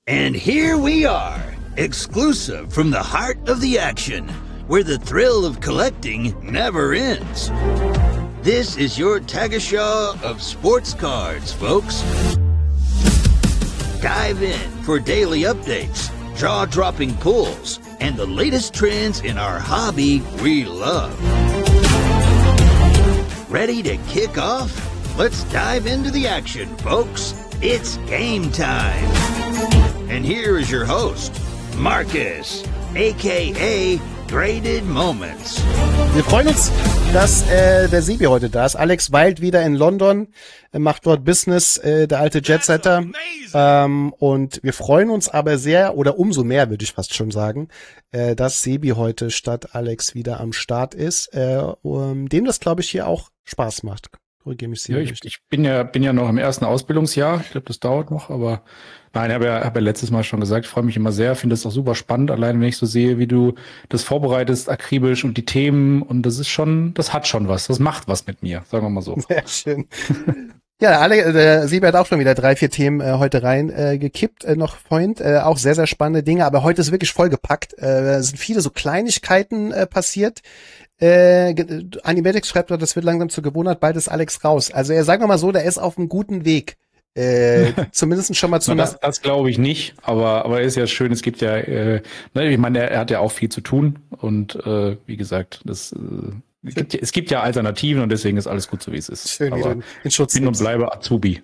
And here we are, exclusive from the heart of the action, where the thrill of collecting never ends. This is your Tagesschau of sports cards, folks. Dive in for daily updates, jaw-dropping pulls, and the latest trends in our hobby we love. Ready to kick off? Let's dive into the action, folks. It's game time. And here is your host, Marcus, a.k.a. Graded Moments. Wir freuen uns, dass der Sebi heute da ist. Alex weilt wieder in London, macht dort Business, der alte Jetsetter. Und wir freuen uns aber sehr, oder umso mehr, würde ich fast schon sagen, dass Sebi heute statt Alex wieder am Start ist, dem das, glaube ich, hier auch Spaß macht. Korrigiere mich sehr. Ja, ich bin ja noch im ersten Ausbildungsjahr. Ich glaube, das dauert noch, aber nein, habe ja letztes Mal schon gesagt, ich freue mich immer sehr, finde es auch super spannend, allein wenn ich so sehe, wie du das vorbereitest, akribisch und die Themen, und das hat schon was, das macht was mit mir, sagen wir mal so. Sehr schön. Ja, der Sebi hat auch schon wieder 3-4 Themen heute rein gekippt, noch vorhin, auch sehr, sehr spannende Dinge, aber heute ist wirklich vollgepackt, sind viele so Kleinigkeiten passiert. Animatics schreibt, das wird langsam zur Gewohnheit, bald ist Alex raus. Also sagen wir mal so, der ist auf einem guten Weg. Zumindest schon mal zu das glaube ich nicht, aber ist ja schön, es gibt ja, ich meine, er hat ja auch viel zu tun und wie gesagt, es gibt ja Alternativen und deswegen ist alles gut so, wie es ist. Schön, wieder in Schutz. Bin und bleibe Azubi.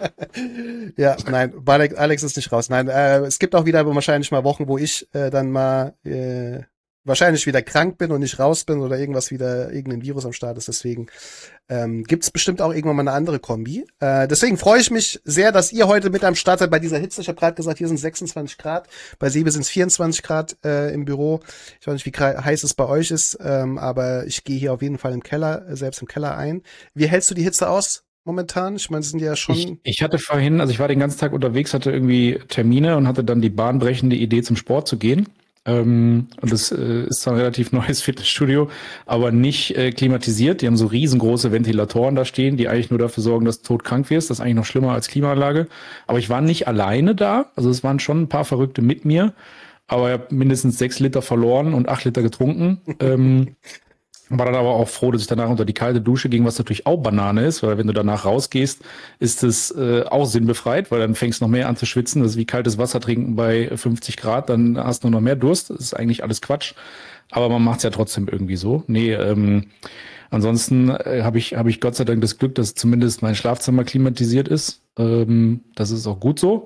Ja, nein, Alex ist nicht raus. Nein, es gibt auch wieder wahrscheinlich mal Wochen, wo ich dann mal wahrscheinlich wieder krank bin und nicht raus bin oder irgendein Virus am Start ist. Deswegen gibt's bestimmt auch irgendwann mal eine andere Kombi. Deswegen freue ich mich sehr, dass ihr heute mit am Start seid bei dieser Hitze. Ich habe gerade gesagt, hier sind 26 Grad. Bei Sebi sind es 24 Grad im Büro. Ich weiß nicht, wie heiß es bei euch ist, aber ich gehe hier auf jeden Fall selbst im Keller ein. Wie hältst du die Hitze aus momentan? Ich meine, es sind ja schon... Ich hatte vorhin, also ich war den ganzen Tag unterwegs, hatte irgendwie Termine und hatte dann die bahnbrechende Idee, zum Sport zu gehen. Und das ist zwar ein relativ neues Fitnessstudio, aber nicht klimatisiert. Die haben so riesengroße Ventilatoren da stehen, die eigentlich nur dafür sorgen, dass du todkrank wirst. Das ist eigentlich noch schlimmer als Klimaanlage. Aber ich war nicht alleine da. Also es waren schon ein paar Verrückte mit mir. Aber ich habe mindestens 6 Liter verloren und 8 Liter getrunken. War dann aber auch froh, dass ich danach unter die kalte Dusche ging, was natürlich auch Banane ist, weil wenn du danach rausgehst, ist es auch sinnbefreit, weil dann fängst du noch mehr an zu schwitzen. Das ist wie kaltes Wasser trinken bei 50 Grad, dann hast du noch mehr Durst. Das ist eigentlich alles Quatsch, aber man macht es ja trotzdem irgendwie so. Nee, ansonsten habe ich Gott sei Dank das Glück, dass zumindest mein Schlafzimmer klimatisiert ist. Das ist auch gut so.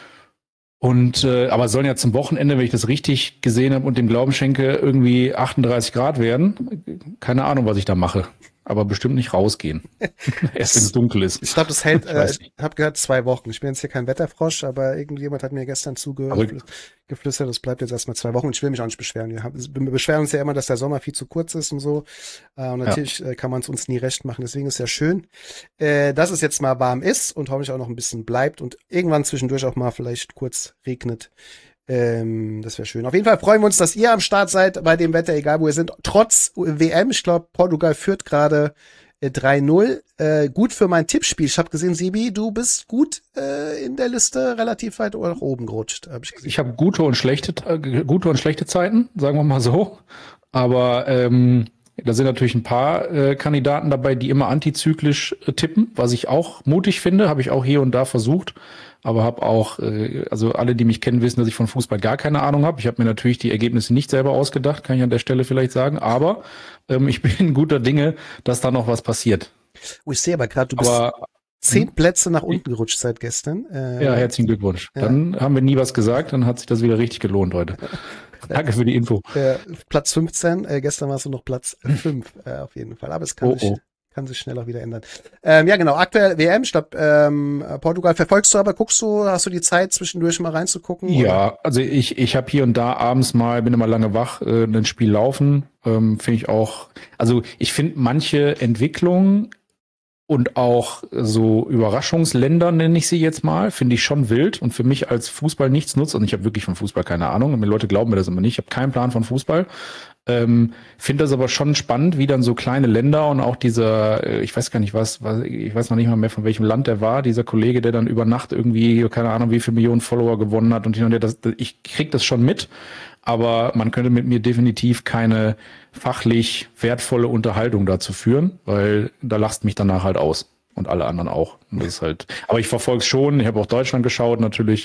Und aber es sollen ja zum Wochenende, wenn ich das richtig gesehen habe und dem Glauben schenke, irgendwie 38 Grad werden. Keine Ahnung, was ich da mache. Aber bestimmt nicht rausgehen. Erst wenn es dunkel ist. Ich glaube, das hält, ich habe gehört, 2 Wochen. Ich bin jetzt hier kein Wetterfrosch, aber irgendjemand hat mir gestern geflüstert, das bleibt jetzt erstmal 2 Wochen. Ich will mich auch nicht beschweren. Wir beschweren uns ja immer, dass der Sommer viel zu kurz ist und so. Und natürlich kann man es uns nie recht machen. Deswegen ist ja schön, dass es jetzt mal warm ist und hoffentlich auch noch ein bisschen bleibt und irgendwann zwischendurch auch mal vielleicht kurz regnet. Das wäre schön. Auf jeden Fall freuen wir uns, dass ihr am Start seid bei dem Wetter, egal wo ihr seid. Trotz WM, ich glaube, Portugal führt gerade 3-0. Gut für mein Tippspiel. Ich habe gesehen, Sebi, du bist gut in der Liste relativ weit nach oben gerutscht. Ich habe gute und schlechte Zeiten, sagen wir mal so. Aber da sind natürlich ein paar Kandidaten dabei, die immer antizyklisch tippen, was ich auch mutig finde, habe ich auch hier und da versucht. Aber habe auch, also alle, die mich kennen, wissen, dass ich von Fußball gar keine Ahnung habe. Ich habe mir natürlich die Ergebnisse nicht selber ausgedacht, kann ich an der Stelle vielleicht sagen. Aber ich bin guter Dinge, dass da noch was passiert. Ich sehe aber gerade, du bist 10 Plätze nach unten gerutscht seit gestern. Ja, herzlichen Glückwunsch. Ja. Dann haben wir nie was gesagt, dann hat sich das wieder richtig gelohnt heute. Danke für die Info. Platz 15, gestern warst du noch Platz 5 auf jeden Fall. Aber es kann sich schnell auch wieder ändern. Ja, genau, aktuell WM, ich glaube, Portugal verfolgst du, aber hast du die Zeit zwischendurch mal reinzugucken? Ja, oder? Also ich habe hier und da abends bin immer lange wach, ein Spiel laufen, finde ich auch, also ich finde manche Entwicklungen und auch so Überraschungsländer, nenne ich sie jetzt mal, finde ich schon wild und für mich als Fußball nichts nutzt. Und ich habe wirklich von Fußball keine Ahnung. Und die Leute glauben mir das immer nicht. Ich habe keinen Plan von Fußball. Finde das aber schon spannend, wie dann so kleine Länder und auch dieser, ich weiß gar nicht ich weiß noch nicht mal mehr, von welchem Land der war, dieser Kollege, der dann über Nacht irgendwie, keine Ahnung, wie viele Millionen Follower gewonnen hat und ich krieg das schon mit, aber man könnte mit mir definitiv keine fachlich wertvolle Unterhaltung dazu führen, weil da lachst mich danach halt aus und alle anderen auch. Und das ist halt, aber ich verfolge es schon, ich habe auch Deutschland geschaut natürlich,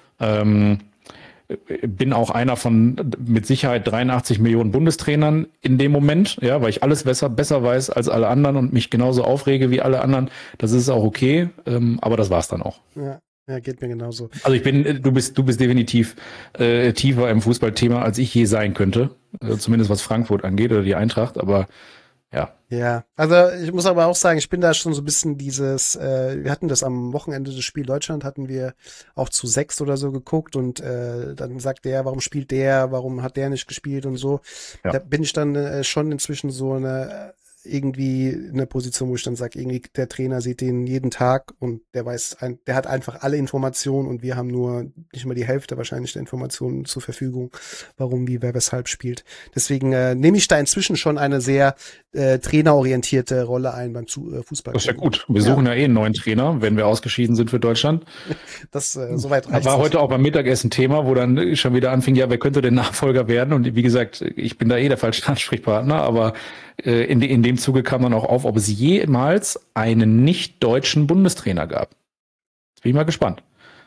bin auch einer von mit Sicherheit 83 Millionen Bundestrainern in dem Moment, ja, weil ich alles besser weiß als alle anderen und mich genauso aufrege wie alle anderen. Das ist auch okay, aber das war's dann auch. Ja, geht mir genauso. Also du bist definitiv tiefer im Fußballthema, als ich je sein könnte, zumindest was Frankfurt angeht oder die Eintracht, aber ja. Ja, also ich muss aber auch sagen, ich bin da schon so ein bisschen wir hatten das am Wochenende des Spiel Deutschland, hatten wir auch zu 6 oder so geguckt und dann sagt der, warum spielt der, warum hat der nicht gespielt und so. Ja. Da bin ich dann schon inzwischen so eine Position, wo ich dann sage, irgendwie der Trainer sieht den jeden Tag und der hat einfach alle Informationen und wir haben nur nicht mal die Hälfte wahrscheinlich der Informationen zur Verfügung, warum, wie, wer, weshalb spielt. Deswegen nehme ich da inzwischen schon eine sehr trainerorientierte Rolle ein beim Fußball. Das ist ja gut. Wir suchen ja einen neuen Trainer, wenn wir ausgeschieden sind für Deutschland. Das soweit reicht. Das war heute auch beim Mittagessen Thema, wo dann schon wieder anfing, ja, wer könnte denn Nachfolger werden? Und wie gesagt, ich bin da der falsche Ansprechpartner, aber in dem Zuge kam dann auch auf, ob es jemals einen nicht-deutschen Bundestrainer gab. Jetzt bin ich mal gespannt.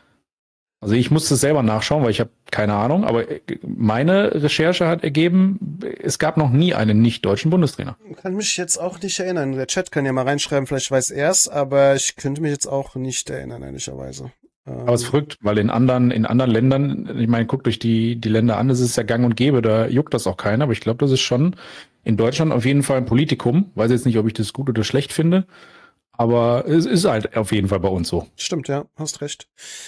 Also ich musste es selber nachschauen, weil ich habe keine Ahnung, aber meine Recherche hat ergeben, es gab noch nie einen nicht-deutschen Bundestrainer. Kann mich jetzt auch nicht erinnern. Der Chat kann ja mal reinschreiben, vielleicht weiß er es, aber ich könnte mich jetzt auch nicht erinnern, ehrlicherweise. Aber es ist verrückt, weil in anderen Ländern, ich meine, guckt euch die Länder an, das ist ja gang und gäbe, da juckt das auch keiner, aber ich glaube, das ist schon in Deutschland auf jeden Fall ein Politikum. Weiß jetzt nicht, ob ich das gut oder schlecht finde, aber es ist halt auf jeden Fall bei uns so. Stimmt, ja, hast recht.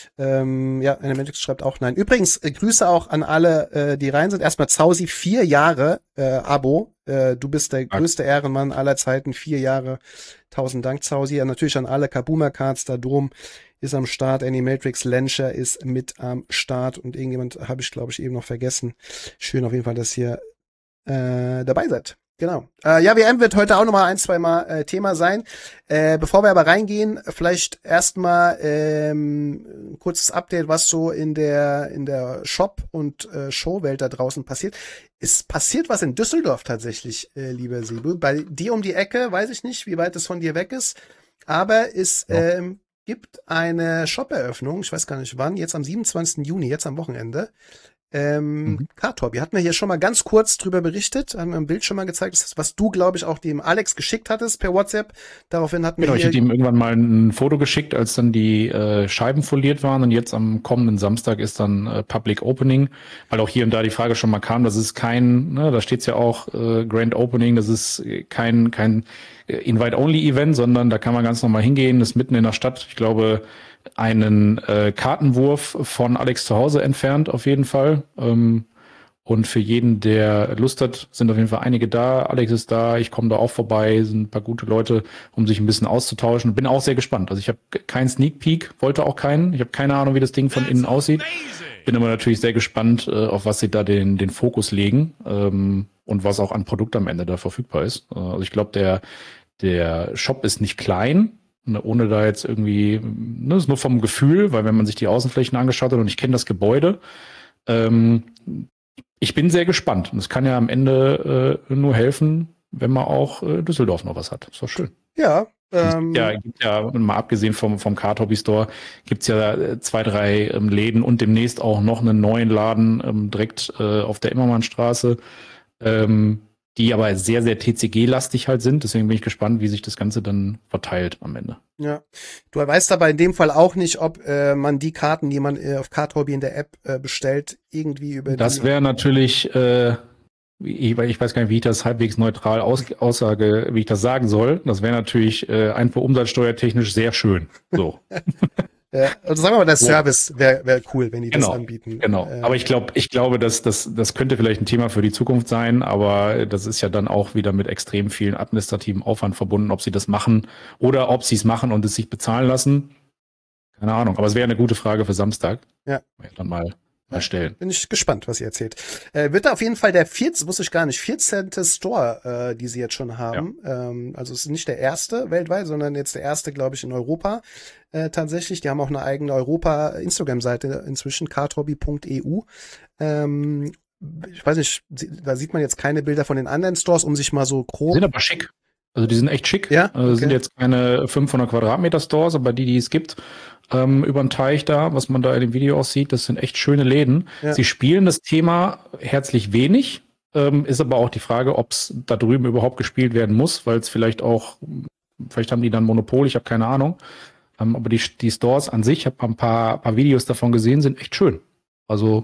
Animatix schreibt auch nein. Übrigens, Grüße auch an alle, die rein sind. Erstmal Zausi, 4 Jahre Abo. Du bist der größte Ehrenmann aller Zeiten, 4 Jahre. 1000 Dank, Zausi. Ja, natürlich an alle Kabuma-Cards, da Drum ist am Start, Animatrix Lencher ist mit am Start und irgendjemand habe ich, glaube ich, eben noch vergessen. Schön auf jeden Fall, dass ihr dabei seid. Genau. WM wird heute auch nochmal 1-2 Mal Thema sein. Bevor wir aber reingehen, vielleicht erstmal ein kurzes Update, was so in der Shop- und Showwelt da draußen passiert. Es passiert was in Düsseldorf tatsächlich, lieber Sibu. Bei dir um die Ecke, weiß ich nicht, wie weit es von dir weg ist, aber es gibt eine Shop-Eröffnung, ich weiß gar nicht wann, jetzt am 27. Juni, jetzt am Wochenende. Kartop, hatten wir hier schon mal ganz kurz drüber berichtet, haben wir ein Bild schon mal gezeigt, was du, glaube ich, auch dem Alex geschickt hattest per WhatsApp. Daraufhin hatten wir ich hatte ihm irgendwann mal ein Foto geschickt, als dann die Scheiben foliert waren und jetzt am kommenden Samstag ist dann Public Opening, weil auch hier und da die Frage schon mal kam, das ist kein, da steht's ja auch Grand Opening, das ist kein Invite-Only-Event, sondern da kann man ganz normal hingehen, das ist mitten in der Stadt, ich glaube, einen Kartenwurf von Alex zu Hause entfernt auf jeden Fall. Und für jeden, der Lust hat, sind auf jeden Fall einige da. Alex ist da, ich komme da auch vorbei, sind ein paar gute Leute, um sich ein bisschen auszutauschen. Bin auch sehr gespannt. Also ich habe keinen Sneak Peek, wollte auch keinen. Ich habe keine Ahnung, wie das Ding von innen aussieht. Bin aber natürlich sehr gespannt, auf was sie da den Fokus legen und was auch an Produkt am Ende da verfügbar ist. Also ich glaube, der Shop ist nicht klein, ohne da jetzt irgendwie, ist nur vom Gefühl, weil wenn man sich die Außenflächen angeschaut hat und ich kenne das Gebäude, ich bin sehr gespannt. Und es kann ja am Ende nur helfen, wenn man auch Düsseldorf noch was hat. Ist doch schön. Ja. Gibt ja, mal abgesehen vom Card Hobby Store, gibt's ja 2, 3 Läden und demnächst auch noch einen neuen Laden direkt auf der Immermannstraße, die aber sehr, sehr TCG-lastig halt sind. Deswegen bin ich gespannt, wie sich das Ganze dann verteilt am Ende. Ja, du weißt aber in dem Fall auch nicht, ob man die Karten, die man auf Card Hobby in der App bestellt, irgendwie über das wäre natürlich, ich weiß gar nicht, wie ich das halbwegs neutral wie ich das sagen soll. Das wäre natürlich einfach umsatzsteuertechnisch sehr schön. So. Also sagen wir mal, der Service wäre cool, wenn die das anbieten. Genau. Aber ich glaube, dass das könnte vielleicht ein Thema für die Zukunft sein, aber das ist ja dann auch wieder mit extrem vielen administrativen Aufwand verbunden, ob sie das machen oder ob sie es machen und es sich bezahlen lassen. Keine Ahnung. Aber es wäre eine gute Frage für Samstag. Ja. Dann mal erstellen. Bin ich gespannt, was ihr erzählt. Wird da auf jeden Fall der 14. Store, die sie jetzt schon haben. Ja. Also es ist nicht der erste weltweit, sondern jetzt der erste, glaube ich, in Europa. Tatsächlich. Die haben auch eine eigene Europa-Instagram-Seite inzwischen, karthobby.eu. Ich weiß nicht, da sieht man jetzt keine Bilder von den anderen Stores, um sich mal so grob... Sind aber schick. Also die sind echt schick. Ja, okay. Sind jetzt keine 500 Quadratmeter Stores, aber die es gibt, über den Teich da, was man da in dem Video auch sieht, das sind echt schöne Läden. Ja. Sie spielen das Thema herzlich wenig, ist aber auch die Frage, ob es da drüben überhaupt gespielt werden muss, weil es vielleicht haben die dann Monopol, ich habe keine Ahnung. Aber die Stores an sich, ich habe ein paar Videos davon gesehen, sind echt schön. Also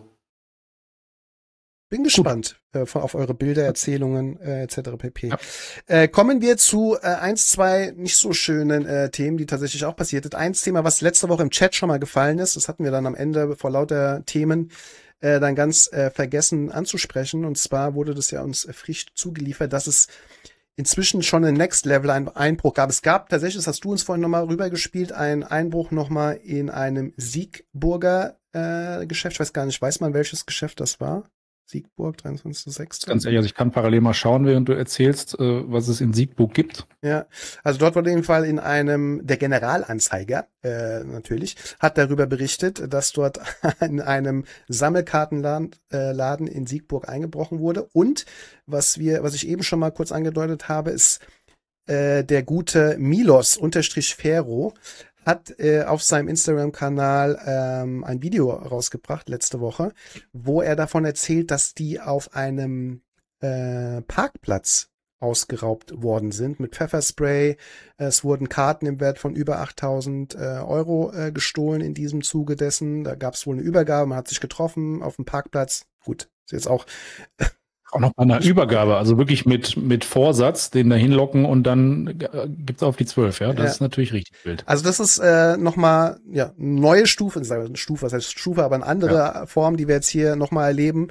bin gespannt auf eure Bilder, Erzählungen etc. pp. Ja. Kommen wir zu 2 nicht so schönen Themen, die tatsächlich auch passiert sind. Ein Thema, was letzte Woche im Chat schon mal gefallen ist, das hatten wir dann am Ende vor lauter Themen dann ganz vergessen anzusprechen. Und zwar wurde das ja uns frisch zugeliefert, dass es inzwischen schon ein Next-Level-Einbruch gab. Es gab tatsächlich, das hast du uns vorhin nochmal rübergespielt, einen Einbruch nochmal in einem Siegburger Geschäft. Ich weiß gar nicht, weiß man, welches Geschäft das war? Siegburg, 23.06. Ganz ehrlich, also ich kann parallel mal schauen, während du erzählst, was es in Siegburg gibt. Ja, also dort wurde auf jeden Fall der Generalanzeiger, natürlich, hat darüber berichtet, dass dort in einem Sammelkartenladen in Siegburg eingebrochen wurde. Und was ich eben schon mal kurz angedeutet habe, ist der gute Milos_Fero hat auf seinem Instagram-Kanal ein Video rausgebracht letzte Woche, wo er davon erzählt, dass die auf einem Parkplatz ausgeraubt worden sind mit Pfefferspray. Es wurden Karten im Wert von über 8.000 Euro gestohlen in diesem Zuge dessen. Da gab es wohl eine Übergabe, man hat sich getroffen auf dem Parkplatz. Gut, ist jetzt auch... Auch noch bei einer Übergabe, also wirklich mit Vorsatz, den da hinlocken und dann gibt's auf die 12, ja. Das ist natürlich richtig wild. Also das ist nochmal eine neue Stufe, was heißt Stufe, aber eine andere Form, die wir jetzt hier nochmal erleben.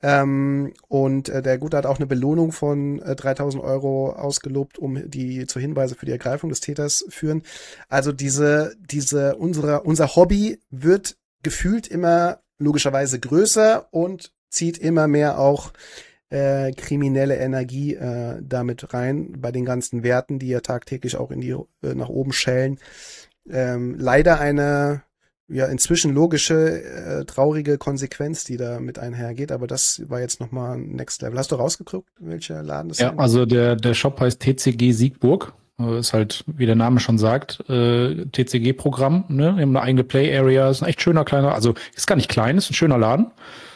Und der Gute hat auch eine Belohnung von 3.000 Euro ausgelobt, um die zur Hinweise für die Ergreifung des Täters führen. Also unser Hobby wird gefühlt immer logischerweise größer und zieht immer mehr auch kriminelle Energie damit rein, bei den ganzen Werten, die ja tagtäglich auch nach oben schellen. Leider eine inzwischen logische, traurige Konsequenz, die da mit einhergeht, aber das war jetzt nochmal ein Next Level. Hast du rausgeguckt, welcher Laden das ist? Ja, also der Shop heißt TCG Siegburg. Ist halt, wie der Name schon sagt, TCG-Programm, ne? Wir haben eine eigene Play-Area, ist ein echt schöner kleiner, also ist gar nicht klein, ist ein schöner Laden.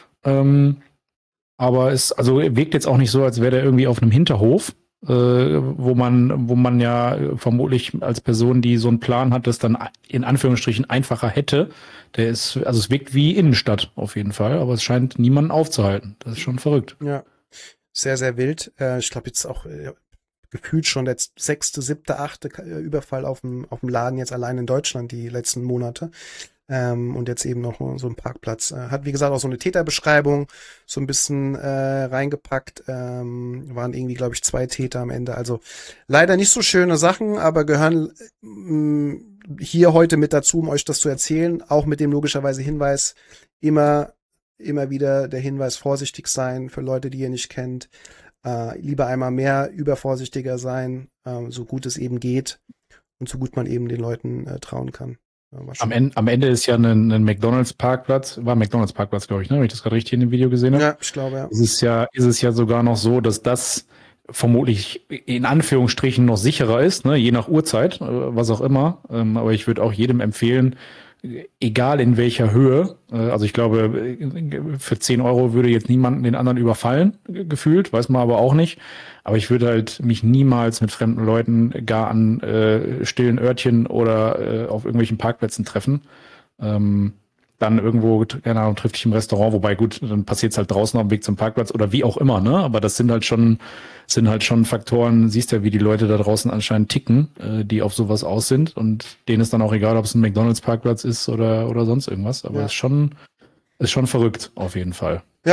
Aber wirkt jetzt auch nicht so, als wäre der irgendwie auf einem Hinterhof, wo man ja vermutlich als Person, die so einen Plan hat, das dann in Anführungsstrichen einfacher hätte. Es wirkt wie Innenstadt auf jeden Fall, aber es scheint niemanden aufzuhalten. Das ist schon verrückt. Ja, sehr, sehr wild. Ich glaube jetzt auch gefühlt schon der 6., 7., 8. Überfall auf dem Laden jetzt allein in Deutschland die letzten Monate. Und jetzt eben noch so ein Parkplatz. Hat, wie gesagt, auch so eine Täterbeschreibung so ein bisschen reingepackt. Waren irgendwie, glaube ich, 2 Täter am Ende. Also leider nicht so schöne Sachen, aber gehören hier heute mit dazu, um euch das zu erzählen. Auch mit dem logischerweise Hinweis, immer wieder der Hinweis, vorsichtig sein für Leute, die ihr nicht kennt. Lieber einmal mehr übervorsichtiger sein, so gut es eben geht und so gut man eben den Leuten trauen kann. Am Ende ist ja ein McDonalds-Parkplatz, war ein McDonalds-Parkplatz, glaube ich, ne? Wenn ich das gerade richtig in dem Video gesehen habe. Ja, ich glaube, ja. Ist es ja sogar noch so, dass das vermutlich in Anführungsstrichen noch sicherer ist, ne? Je nach Uhrzeit, was auch immer. Aber ich würde auch jedem empfehlen, egal in welcher Höhe, also ich glaube, für 10 Euro würde jetzt niemanden den anderen überfallen, gefühlt, weiß man aber auch nicht. Aber ich würde halt mich niemals mit fremden Leuten gar an stillen Örtchen oder auf irgendwelchen Parkplätzen treffen. Dann irgendwo, keine Ahnung, trifft dich im Restaurant, wobei gut, dann passiert es halt draußen auf dem Weg zum Parkplatz oder wie auch immer, ne? Aber das sind halt schon Faktoren, siehst ja, wie die Leute da draußen anscheinend ticken, die auf sowas aus sind und denen ist dann auch egal, ob es ein McDonalds-Parkplatz ist oder sonst irgendwas. Aber ist schon verrückt, auf jeden Fall. Ja,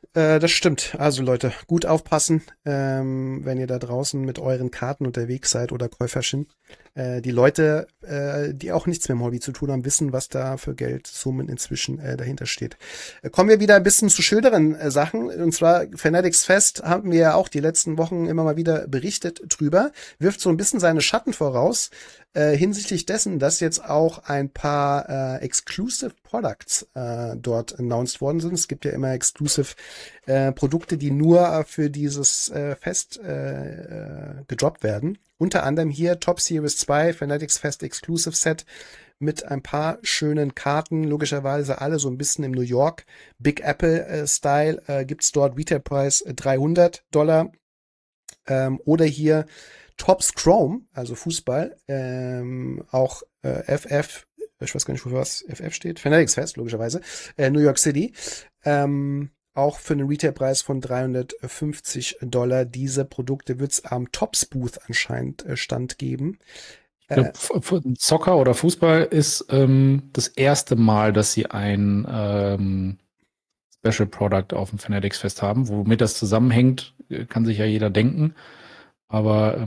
Das stimmt. Also Leute, gut aufpassen, wenn ihr da draußen mit euren Karten unterwegs seid oder Käuferchen. Die Leute, die auch nichts mit dem Hobby zu tun haben, wissen, was da für Geldsummen inzwischen dahinter steht. Kommen wir wieder ein bisschen zu schöneren Sachen. Und zwar Fanatics Fest haben wir ja auch die letzten Wochen immer mal wieder berichtet drüber. Wirft so ein bisschen seine Schatten voraus hinsichtlich dessen, dass jetzt auch ein paar Exclusive Products dort announced worden sind. Es gibt ja immer Exclusive Produkte, die nur für dieses Fest gedroppt werden. Unter anderem hier Top Series 2 Fanatics Fest Exclusive Set mit ein paar schönen Karten, logischerweise alle so ein bisschen im New York Big Apple Style. Gibt's dort Retailpreis $300. Oder hier Topps Chrome, also Fußball, auch FF, ich weiß gar nicht, wofür was FF steht, Fanatics Fest, logischerweise, New York City, auch für einen Retailpreis von $350. Diese Produkte wird es am Topps Booth anscheinend Stand geben. Ich glaub, Soccer oder Fußball ist das erste Mal, dass sie ein Special Product auf dem Fanatics Fest haben. Womit das zusammenhängt, kann sich ja jeder denken. Aber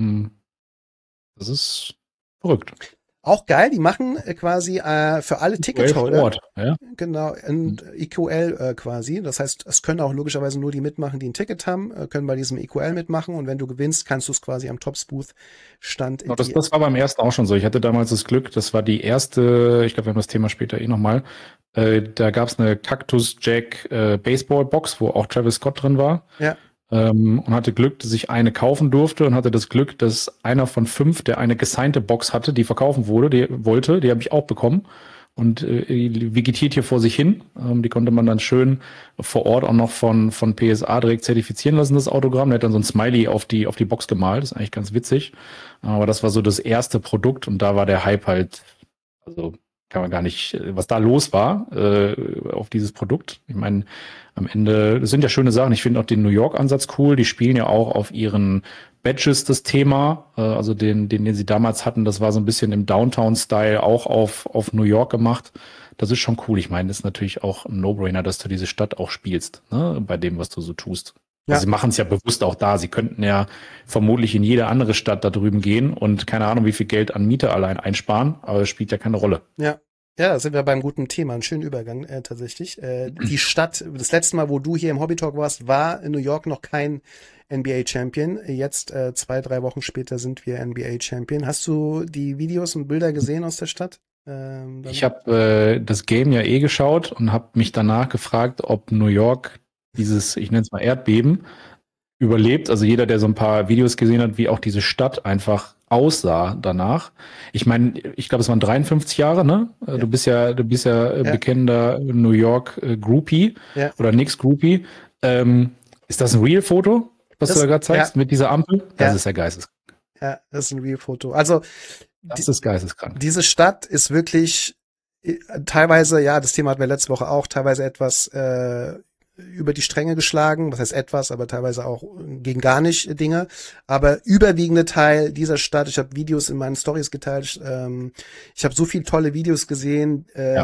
das ist verrückt. Auch geil, die machen quasi für alle Ticketholder. Ja? Genau, und EQL quasi. Das heißt, es können auch logischerweise nur die mitmachen, die ein Ticket haben, können bei diesem EQL mitmachen und wenn du gewinnst, kannst du es quasi am Topps Booth Stand. Genau, das war beim ersten auch schon so. Ich hatte damals das Glück, das war die erste, ich glaube, wir haben das Thema später nochmal. Da gab es eine Cactus Jack Baseball Box, wo auch Travis Scott drin war. Ja. Und hatte Glück, dass ich eine kaufen durfte und hatte das Glück, dass einer von 5, der eine gesignte Box hatte, die verkaufen wurde, die habe ich auch bekommen und vegetiert hier vor sich hin. Die konnte man dann schön vor Ort auch noch von PSA direkt zertifizieren lassen, das Autogramm. Der hat dann so ein Smiley auf die Box gemalt, das ist eigentlich ganz witzig. Aber das war so das erste Produkt und da war der Hype halt, also kann man gar nicht, was da los war auf dieses Produkt. Ich meine, am Ende, das sind ja schöne Sachen. Ich finde auch den New York-Ansatz cool. Die spielen ja auch auf ihren Badges das Thema. Also den sie damals hatten, das war so ein bisschen im Downtown-Style auch auf New York gemacht. Das ist schon cool. Ich meine, das ist natürlich auch ein No-Brainer, dass du diese Stadt auch spielst, ne, bei dem, was du so tust. Ja. Also sie machen es ja bewusst auch da. Sie könnten ja vermutlich in jede andere Stadt da drüben gehen und keine Ahnung, wie viel Geld an Miete allein einsparen, aber es spielt ja keine Rolle. Ja. Ja, da sind wir beim guten Thema. Einen schönen Übergang tatsächlich. Die Stadt, das letzte Mal, wo du hier im Hobby Talk warst, war in New York noch kein NBA-Champion. Jetzt 2-3 Wochen später sind wir NBA-Champion. Hast du die Videos und Bilder gesehen aus der Stadt? Ich habe das Game ja geschaut und habe mich danach gefragt, ob New York dieses, ich nenne es mal Erdbeben, überlebt. Also jeder, der so ein paar Videos gesehen hat, wie auch diese Stadt einfach aussah danach. Ich meine, ich glaube, es waren 53 Jahre, ne? Ja. Du bist ja bekennender New York Groupie oder Knicks Groupie. Ist das ein Real-Foto, was du da gerade zeigst, mit dieser Ampel? Das ist ja geisteskrank. Ja, das ist ein Real-Foto. Also das ist geisteskrank. Diese Stadt ist wirklich teilweise, ja, das Thema hatten wir letzte Woche auch, teilweise etwas über die Stränge geschlagen, was heißt etwas, aber teilweise auch gegen gar nicht Dinge, aber überwiegende Teil dieser Stadt, ich habe Videos in meinen Stories geteilt, ich habe so viele tolle Videos gesehen,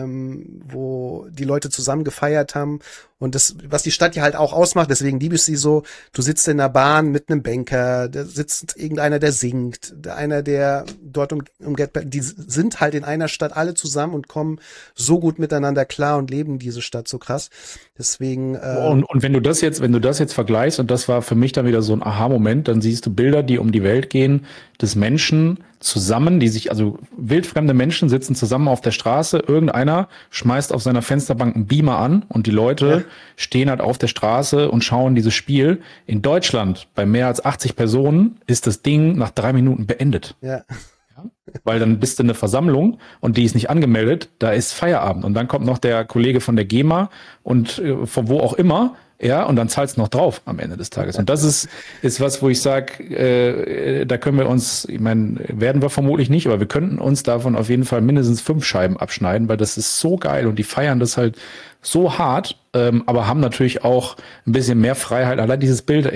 wo die Leute zusammen gefeiert haben und das, was die Stadt ja halt auch ausmacht, deswegen liebe ich sie so, du sitzt in der Bahn mit einem Banker, da sitzt irgendeiner, der singt, einer, der dort die sind halt in einer Stadt alle zusammen und kommen so gut miteinander klar und leben diese Stadt so krass, deswegen und wenn du das jetzt vergleichst, und das war für mich dann wieder so ein Aha-Moment, dann siehst du Bilder, die um die Welt gehen, des Menschen zusammen, also wildfremde Menschen sitzen zusammen auf der Straße, irgendeiner schmeißt auf seiner Fensterbank einen Beamer an und die Leute stehen halt auf der Straße und schauen dieses Spiel. In Deutschland, bei mehr als 80 Personen, ist das Ding nach 3 Minuten beendet. Ja. Weil dann bist du eine Versammlung und die ist nicht angemeldet, da ist Feierabend. Und dann kommt noch der Kollege von der GEMA und von wo auch immer, und dann zahlst du noch drauf am Ende des Tages. Und das ist was, wo ich sage, da können wir uns, ich meine, werden wir vermutlich nicht, aber wir könnten uns davon auf jeden Fall mindestens 5 Scheiben abschneiden, weil das ist so geil und die feiern das halt so hart, aber haben natürlich auch ein bisschen mehr Freiheit. Allein dieses Bild,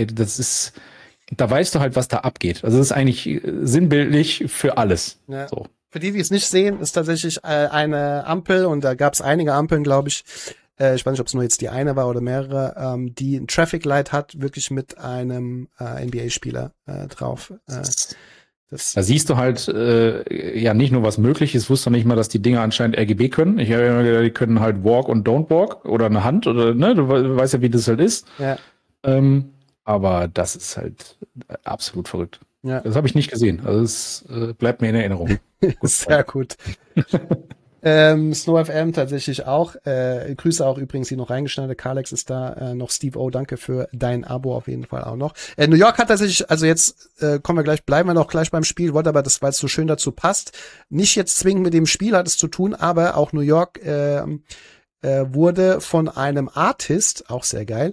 da weißt du halt, was da abgeht. Also das ist eigentlich sinnbildlich für alles. Ja. So. Für die es nicht sehen, ist tatsächlich eine Ampel und da gab es einige Ampeln, glaube ich, ich weiß nicht, ob es nur jetzt die eine war oder mehrere, die ein Traffic Light hat, wirklich mit einem NBA-Spieler drauf. Da siehst du halt ja nicht nur, was möglich ist, wusste nicht mal, dass die Dinger anscheinend RGB können. Ich habe immer gedacht, die können halt Walk und Don't Walk oder eine Hand oder, ne, du weißt ja, wie das halt ist. Ja. Aber das ist halt absolut verrückt. Ja. Das habe ich nicht gesehen. Also es bleibt mir in Erinnerung. Sehr gut. Snow FM tatsächlich auch. Grüße auch übrigens, die noch reingeschneidete. Kalex ist da. Noch Steve O, danke für dein Abo auf jeden Fall auch noch. New York hat tatsächlich, also jetzt bleiben wir noch gleich beim Spiel, wollte aber, weil es so schön dazu passt, nicht jetzt zwingend mit dem Spiel hat es zu tun, aber auch New York wurde von einem Artist, auch sehr geil,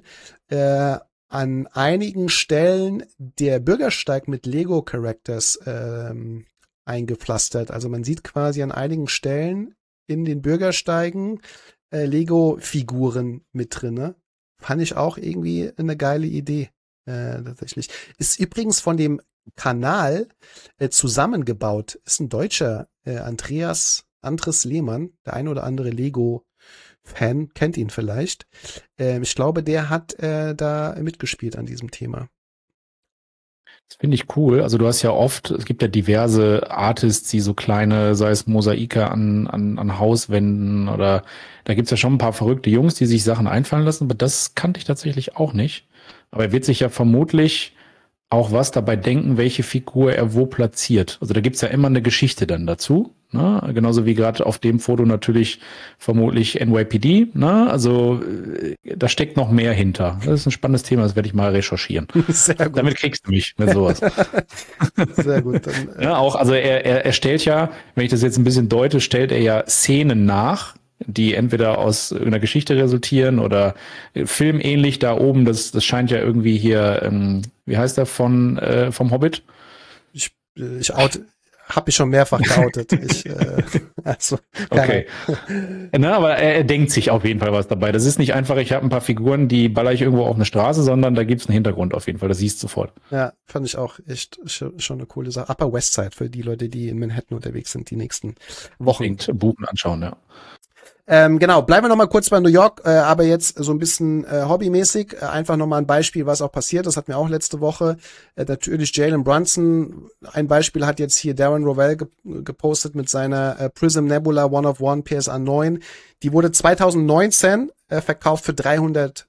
an einigen Stellen der Bürgersteig mit Lego-Characters eingepflastert. Also man sieht quasi an einigen Stellen in den Bürgersteigen Lego-Figuren mit drinne. Fand ich auch irgendwie eine geile Idee. Tatsächlich. Ist übrigens von dem Kanal zusammengebaut. Ist ein Deutscher, Andres Lehmann, der ein oder andere Lego-Fan, kennt ihn vielleicht. Ich glaube, der hat da mitgespielt an diesem Thema. Das finde ich cool. Also du hast ja oft, es gibt ja diverse Artists, die so kleine, sei es Mosaike an Hauswänden oder da gibt's ja schon ein paar verrückte Jungs, die sich Sachen einfallen lassen, aber das kannte ich tatsächlich auch nicht. Aber er wird sich ja vermutlich auch was dabei denken, welche Figur er wo platziert. Also da gibt's ja immer eine Geschichte dann dazu. Ne? Genauso wie gerade auf dem Foto natürlich vermutlich NYPD. Ne? Also da steckt noch mehr hinter. Das ist ein spannendes Thema, das werde ich mal recherchieren. Sehr gut. Damit kriegst du mich mit sowas. Sehr gut. Dann, ja, auch, also er stellt ja, wenn ich das jetzt ein bisschen deute, stellt er ja Szenen nach, die entweder aus irgendeiner Geschichte resultieren oder filmähnlich da oben. Das scheint ja irgendwie hier, wie heißt der vom Hobbit? Ich habe mich schon mehrfach geoutet. Okay. Na, aber er denkt sich auf jeden Fall was dabei. Das ist nicht einfach, ich habe ein paar Figuren, die baller ich irgendwo auf eine Straße, sondern da gibt's einen Hintergrund auf jeden Fall. Das siehst du sofort. Ja, fand ich auch echt schon eine coole Sache. Upper West Side für die Leute, die in Manhattan unterwegs sind, die nächsten Wochen. Unbedingt buchen, anschauen, ja. Genau, bleiben wir noch mal kurz bei New York, aber jetzt so ein bisschen hobbymäßig. Einfach noch mal ein Beispiel, was auch passiert. Das hatten wir auch letzte Woche. Natürlich Jalen Brunson. Ein Beispiel hat jetzt hier Darren Rovell gepostet mit seiner Prism Nebula One of One PSA 9. Die wurde 2019 verkauft für $300.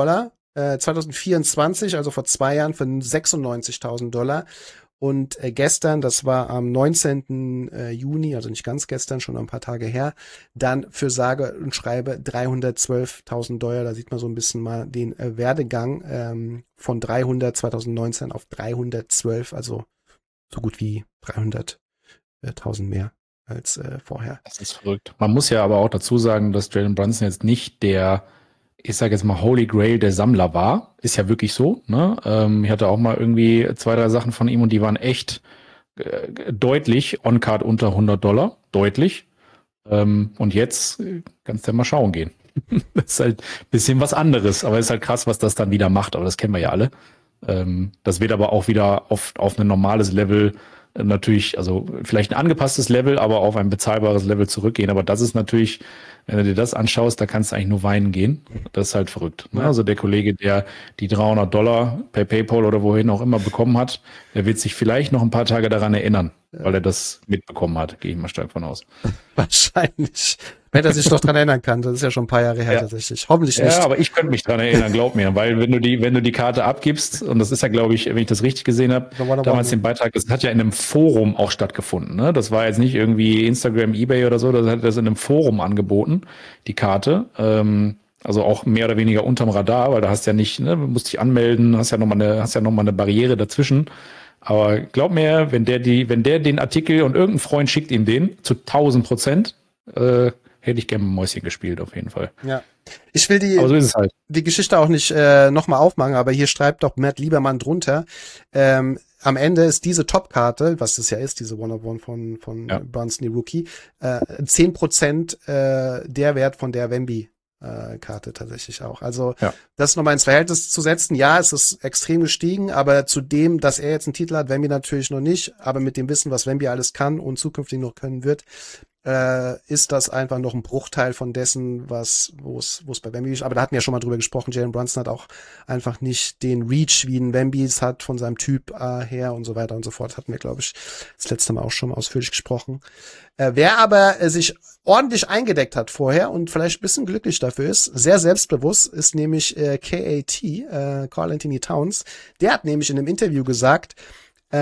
2024, also vor 2 Jahren, für $96.000. Und gestern, das war am 19. Juni, also nicht ganz gestern, schon ein paar Tage her, dann für sage und schreibe $312.000. Da sieht man so ein bisschen mal den Werdegang von 300 2019 auf 312, also so gut wie 300.000 mehr als vorher. Das ist verrückt. Man muss ja aber auch dazu sagen, dass Jalen Brunson jetzt nicht der, ich sage jetzt mal, Holy Grail der Sammler war. Ist ja wirklich so. Ne? Ich hatte auch mal irgendwie 2, 3 Sachen von ihm und die waren echt deutlich on-card unter $100. Deutlich. Und jetzt kannst du ja mal schauen gehen. Das ist halt ein bisschen was anderes. Aber ist halt krass, was das dann wieder macht. Aber das kennen wir ja alle. Das wird aber auch wieder auf ein normales Level natürlich, also vielleicht ein angepasstes Level, aber auf ein bezahlbares Level zurückgehen. Aber das ist natürlich, wenn du dir das anschaust, da kannst du eigentlich nur weinen gehen. Das ist halt verrückt. Ne? Also der Kollege, der die $300 per PayPal oder wohin auch immer bekommen hat, der wird sich vielleicht noch ein paar Tage daran erinnern, weil er das mitbekommen hat. Gehe ich mal stark von aus. Wahrscheinlich. Wenn er sich doch dran erinnern kann. Das ist ja schon ein paar Jahre her tatsächlich. Hoffentlich nicht. Ja, aber ich könnte mich dran erinnern, glaub mir. Weil wenn du die Karte abgibst, und das ist ja, glaube ich, wenn ich das richtig gesehen habe, damals den Beitrag, das hat ja in einem Forum auch stattgefunden. Ne? Das war jetzt nicht irgendwie Instagram, eBay oder so, das hat das in einem Forum angeboten, die Karte. Also auch mehr oder weniger unterm Radar, weil da hast ja nicht, ne, musst dich anmelden, hast ja noch mal eine Barriere dazwischen. Aber glaub mir, wenn der den Artikel und irgendein Freund schickt ihm den zu 1000%, hätte ich gerne ein Mäuschen gespielt, auf jeden Fall. Ja. Ich will aber so ist es halt. Die Geschichte auch nicht nochmal aufmachen, aber hier schreibt doch Matt Liebermann drunter. Am Ende ist diese Top-Karte, was das ja ist, diese One-of-One von Brunson, die Rookie, 10% der Wert von der Wemby Karte tatsächlich auch. Also das nochmal ins Verhältnis zu setzen. Ja, es ist extrem gestiegen, aber zu dem, dass er jetzt einen Titel hat, Wemby natürlich noch nicht, aber mit dem Wissen, was Wemby alles kann und zukünftig noch können wird, ist das einfach noch ein Bruchteil von dessen, wo es bei Wemby ist. Aber da hatten wir ja schon mal drüber gesprochen, Jalen Brunson hat auch einfach nicht den Reach, wie ein Wemby es hat von seinem Typ her und so weiter und so fort. Hatten wir, glaube ich, das letzte Mal auch schon mal ausführlich gesprochen. Wer aber sich ordentlich eingedeckt hat vorher und vielleicht ein bisschen glücklich dafür ist, sehr selbstbewusst, ist nämlich KAT, Karl Anthony Towns. Der hat nämlich in einem Interview gesagt, ich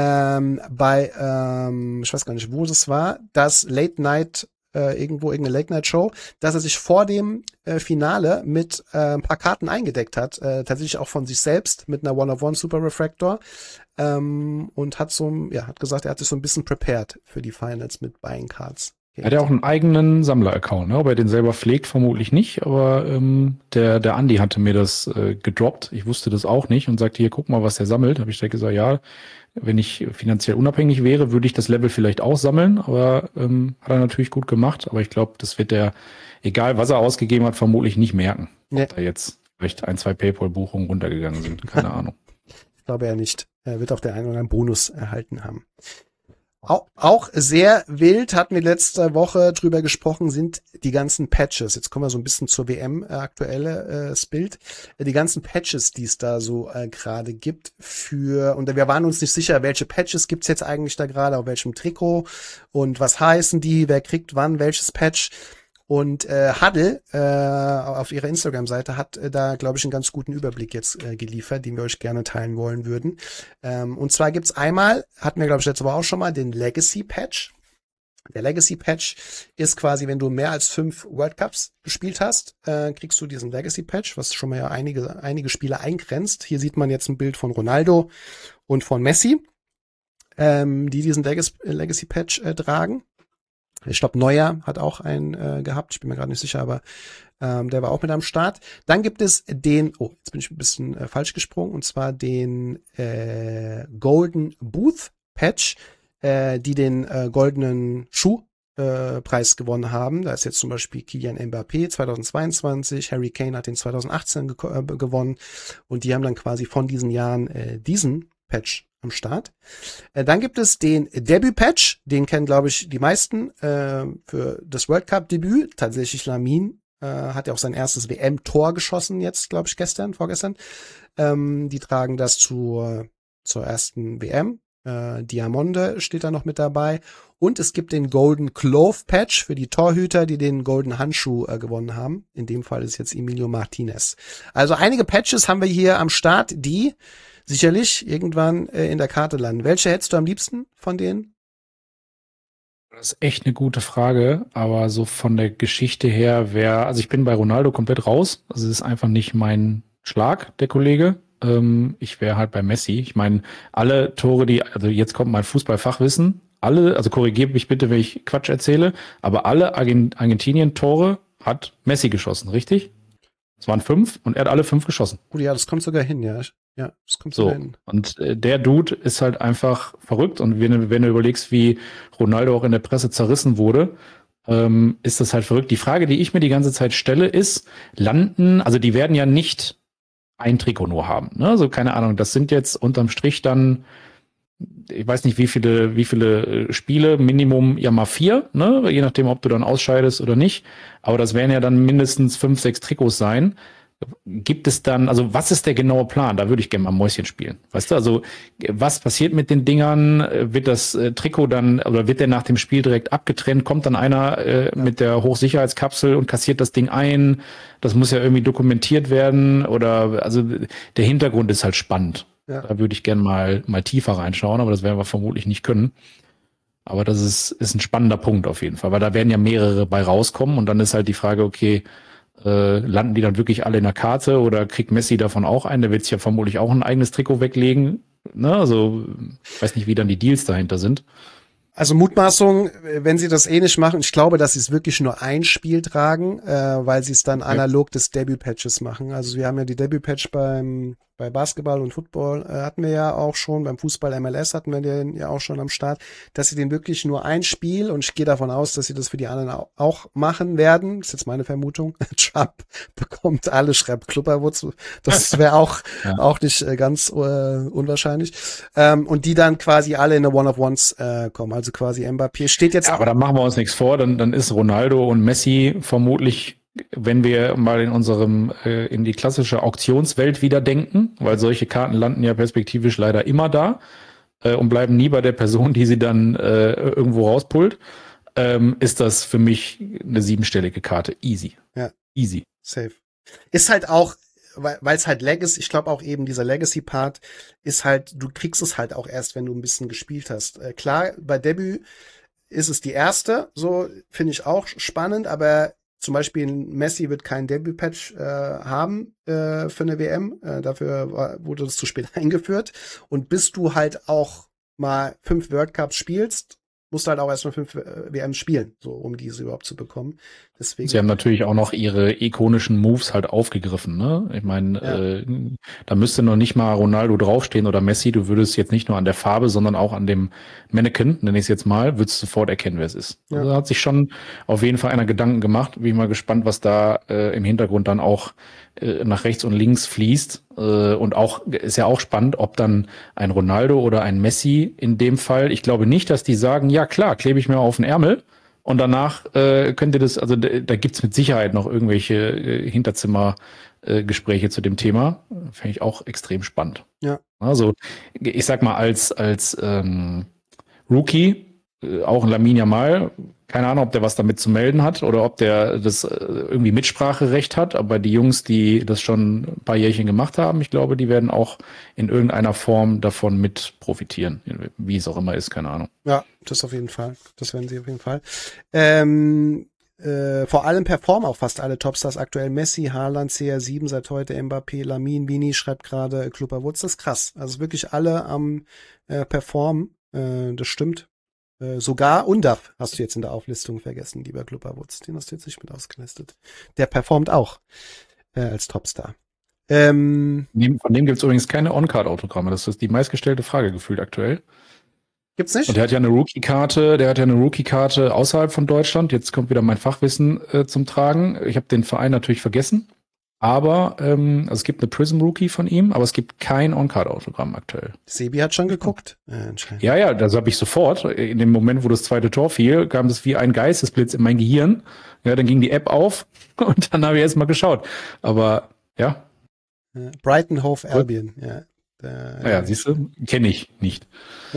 weiß gar nicht, wo das war, das Late Night, irgendeine Late Night Show, dass er sich vor dem Finale mit ein paar Karten eingedeckt hat, tatsächlich auch von sich selbst mit einer One-of-One Super Refractor, und hat gesagt, er hat sich so ein bisschen prepared für die Finals mit Buying Cards. Er hat ja auch einen eigenen Sammler-Account, ne? Ob er den selber pflegt, vermutlich nicht, aber der Andi hatte mir das gedroppt. Ich wusste das auch nicht und sagte, hier, guck mal, was der sammelt. Habe ich direkt gesagt, ja, wenn ich finanziell unabhängig wäre, würde ich das Level vielleicht auch sammeln, aber hat er natürlich gut gemacht. Aber ich glaube, das wird er, egal was er ausgegeben hat, vermutlich nicht merken, ob da jetzt vielleicht 1, 2 PayPal-Buchungen runtergegangen sind. Keine Ahnung. Ich glaube ja nicht. Er wird auch der einen oder anderen Bonus erhalten haben. Auch sehr wild, hatten wir letzte Woche drüber gesprochen, sind die ganzen Patches. Jetzt kommen wir so ein bisschen zur WM aktuelles Bild. Die ganzen Patches, die es da so gerade gibt und wir waren uns nicht sicher, welche Patches gibt's jetzt eigentlich da gerade, auf welchem Trikot und was heißen die, wer kriegt wann welches Patch. Und Huddle auf ihrer Instagram-Seite hat da, glaube ich, einen ganz guten Überblick jetzt geliefert, den wir euch gerne teilen wollen würden. Und zwar gibt's einmal, hatten wir, glaube ich, letzte Woche auch schon mal, den Legacy-Patch. Der Legacy-Patch ist quasi, wenn du mehr als 5 World Cups gespielt hast, kriegst du diesen Legacy-Patch, was schon mal ja einige Spiele eingrenzt. Hier sieht man jetzt ein Bild von Ronaldo und von Messi, die diesen Legacy-Patch tragen. Ich glaube, Neuer hat auch einen gehabt. Ich bin mir gerade nicht sicher, aber der war auch mit am Start. Dann gibt es jetzt bin ich ein bisschen falsch gesprungen, und zwar den Golden Booth Patch, die den goldenen Schuh-Preis gewonnen haben. Da ist jetzt zum Beispiel Kylian Mbappé 2022, Harry Kane hat den 2018 gewonnen, und die haben dann quasi von diesen Jahren diesen Patch am Start. Dann gibt es den Debüt-Patch, den kennen, glaube ich, die meisten für das World Cup-Debüt. Tatsächlich Lamine hat ja auch sein erstes WM-Tor geschossen jetzt, glaube ich, vorgestern. Die tragen das zur ersten WM. Diamonde steht da noch mit dabei. Und es gibt den Golden Glove Patch für die Torhüter, die den Golden Handschuh gewonnen haben. In dem Fall ist jetzt Emilio Martinez. Also einige Patches haben wir hier am Start, die sicherlich irgendwann in der Karte landen. Welche hättest du am liebsten von denen? Das ist echt eine gute Frage, aber so von der Geschichte her also ich bin bei Ronaldo komplett raus. Also es ist einfach nicht mein Schlag, der Kollege. Ich wäre halt bei Messi. Ich meine, alle Tore, also jetzt kommt mein Fußballfachwissen, also korrigiere mich bitte, wenn ich Quatsch erzähle, aber alle Argentinien-Tore hat Messi geschossen, richtig? Es waren 5 und er hat alle 5 geschossen. Gut, ja, das kommt sogar hin, ja. Ja, das kommt sogar hin. Und der Dude ist halt einfach verrückt. Und wenn du überlegst, wie Ronaldo auch in der Presse zerrissen wurde, ist das halt verrückt. Die Frage, die ich mir die ganze Zeit stelle, ist, also die werden ja nicht ein Trikot nur haben. Ne? Also keine Ahnung, das sind jetzt unterm Strich dann, ich weiß nicht, wie viele Spiele, Minimum ja mal 4, ne? Je nachdem, ob du dann ausscheidest oder nicht. Aber das werden ja dann mindestens 5, 6 Trikots sein. Gibt es dann, also was ist der genaue Plan? Da würde ich gerne mal Mäuschen spielen. Weißt du, also was passiert mit den Dingern? Wird das Trikot dann, oder wird der nach dem Spiel direkt abgetrennt? Kommt dann einer mit der Hochsicherheitskapsel und kassiert das Ding ein? Das muss ja irgendwie dokumentiert werden. Oder, also der Hintergrund ist halt spannend. Ja. Da würde ich gerne mal tiefer reinschauen, aber das werden wir vermutlich nicht können. Aber das ist ein spannender Punkt auf jeden Fall, weil da werden ja mehrere bei rauskommen, und dann ist halt die Frage, okay, landen die dann wirklich alle in der Karte oder kriegt Messi davon auch einen? Der wird sich ja vermutlich auch ein eigenes Trikot weglegen. Ne? Also ich weiß nicht, wie dann die Deals dahinter sind. Also Mutmaßung, wenn sie das nicht machen, ich glaube, dass sie es wirklich nur ein Spiel tragen, weil sie es dann analog des Debüt-Patches machen. Also wir haben ja die Debüt-Patch beim Bei Basketball und Football hatten wir ja auch schon, beim Fußball MLS hatten wir den ja auch schon am Start, dass sie den wirklich nur ein Spiel, und ich gehe davon aus, dass sie das für die anderen auch machen werden, das ist jetzt meine Vermutung, Trump bekommt alle, schreibt Klubberwutz, das wäre auch, auch nicht ganz unwahrscheinlich, und die dann quasi alle in eine One-of-Ones kommen, also quasi Mbappé steht jetzt... Ja, aber da machen wir uns nichts vor, dann ist Ronaldo und Messi vermutlich, wenn wir mal in die klassische Auktionswelt wieder denken, weil solche Karten landen ja perspektivisch leider immer da und bleiben nie bei der Person, die sie dann irgendwo rauspullt, ist das für mich eine 7-stellige Karte. Easy. Ja. Easy. Safe. Ist halt auch, weil es halt Legacy, ich glaube auch eben dieser Legacy-Part ist halt, du kriegst es halt auch erst, wenn du ein bisschen gespielt hast. Klar, bei Debüt ist es die erste, so finde ich auch spannend, aber zum Beispiel Messi wird kein Debüt-Patch haben für eine WM. Dafür wurde das zu spät eingeführt. Und bis du halt auch mal 5 World Cups spielst, musst du halt auch erst mal 5 WMs spielen, so um diese überhaupt zu bekommen. Deswegen. Sie haben natürlich auch noch ihre ikonischen Moves halt aufgegriffen, ne? Ich meine, da müsste noch nicht mal Ronaldo draufstehen oder Messi. Du würdest jetzt nicht nur an der Farbe, sondern auch an dem Mannequin, nenne ich es jetzt mal, würdest du sofort erkennen, wer es ist. Ja. Also hat sich schon auf jeden Fall einer Gedanken gemacht. Bin ich mal gespannt, was da im Hintergrund dann auch nach rechts und links fließt. Und auch ist ja auch spannend, ob dann ein Ronaldo oder ein Messi in dem Fall, ich glaube nicht, dass die sagen, ja klar, klebe ich mir auf den Ärmel. Und danach könnt ihr das, also da gibt's mit Sicherheit noch irgendwelche Hinterzimmergespräche zu dem Thema. Finde ich auch extrem spannend. Ja. Also ich sag mal, als Rookie, auch ein Lamine Yamal, keine Ahnung, ob der was damit zu melden hat oder ob der das irgendwie Mitspracherecht hat, aber die Jungs, die das schon ein paar Jährchen gemacht haben, ich glaube, die werden auch in irgendeiner Form davon mit profitieren, wie es auch immer ist, keine Ahnung. Ja, das auf jeden Fall. Das werden sie auf jeden Fall. Vor allem performen auch fast alle Topstars aktuell. Messi, Haaland, CR7 seit heute, Mbappé, Lamine, Vini schreibt gerade Klubberwutz. Das ist krass. Also wirklich alle am Performen. Das stimmt. Sogar Undaf hast du jetzt in der Auflistung vergessen, lieber Klubberwutz. Den hast du jetzt nicht mit ausgelistet. Der performt auch als Topstar. Von dem gibt es übrigens keine On-Card-Autogramme. Das ist die meistgestellte Frage gefühlt aktuell. Gibt's nicht? Und der hat ja eine Rookie-Karte, außerhalb von Deutschland. Jetzt kommt wieder mein Fachwissen zum Tragen. Ich habe den Verein natürlich vergessen. Aber also es gibt eine Prism-Rookie von ihm, aber es gibt kein On-Card-Autogramm aktuell. Sebi hat schon geguckt. Ja, das habe ich sofort. In dem Moment, wo das zweite Tor fiel, kam das wie ein Geistesblitz in mein Gehirn. Ja, dann ging die App auf und dann habe ich erst mal geschaut. Aber ja. Brighton Hove Albion, ja. Ja, siehst du, kenne ich nicht.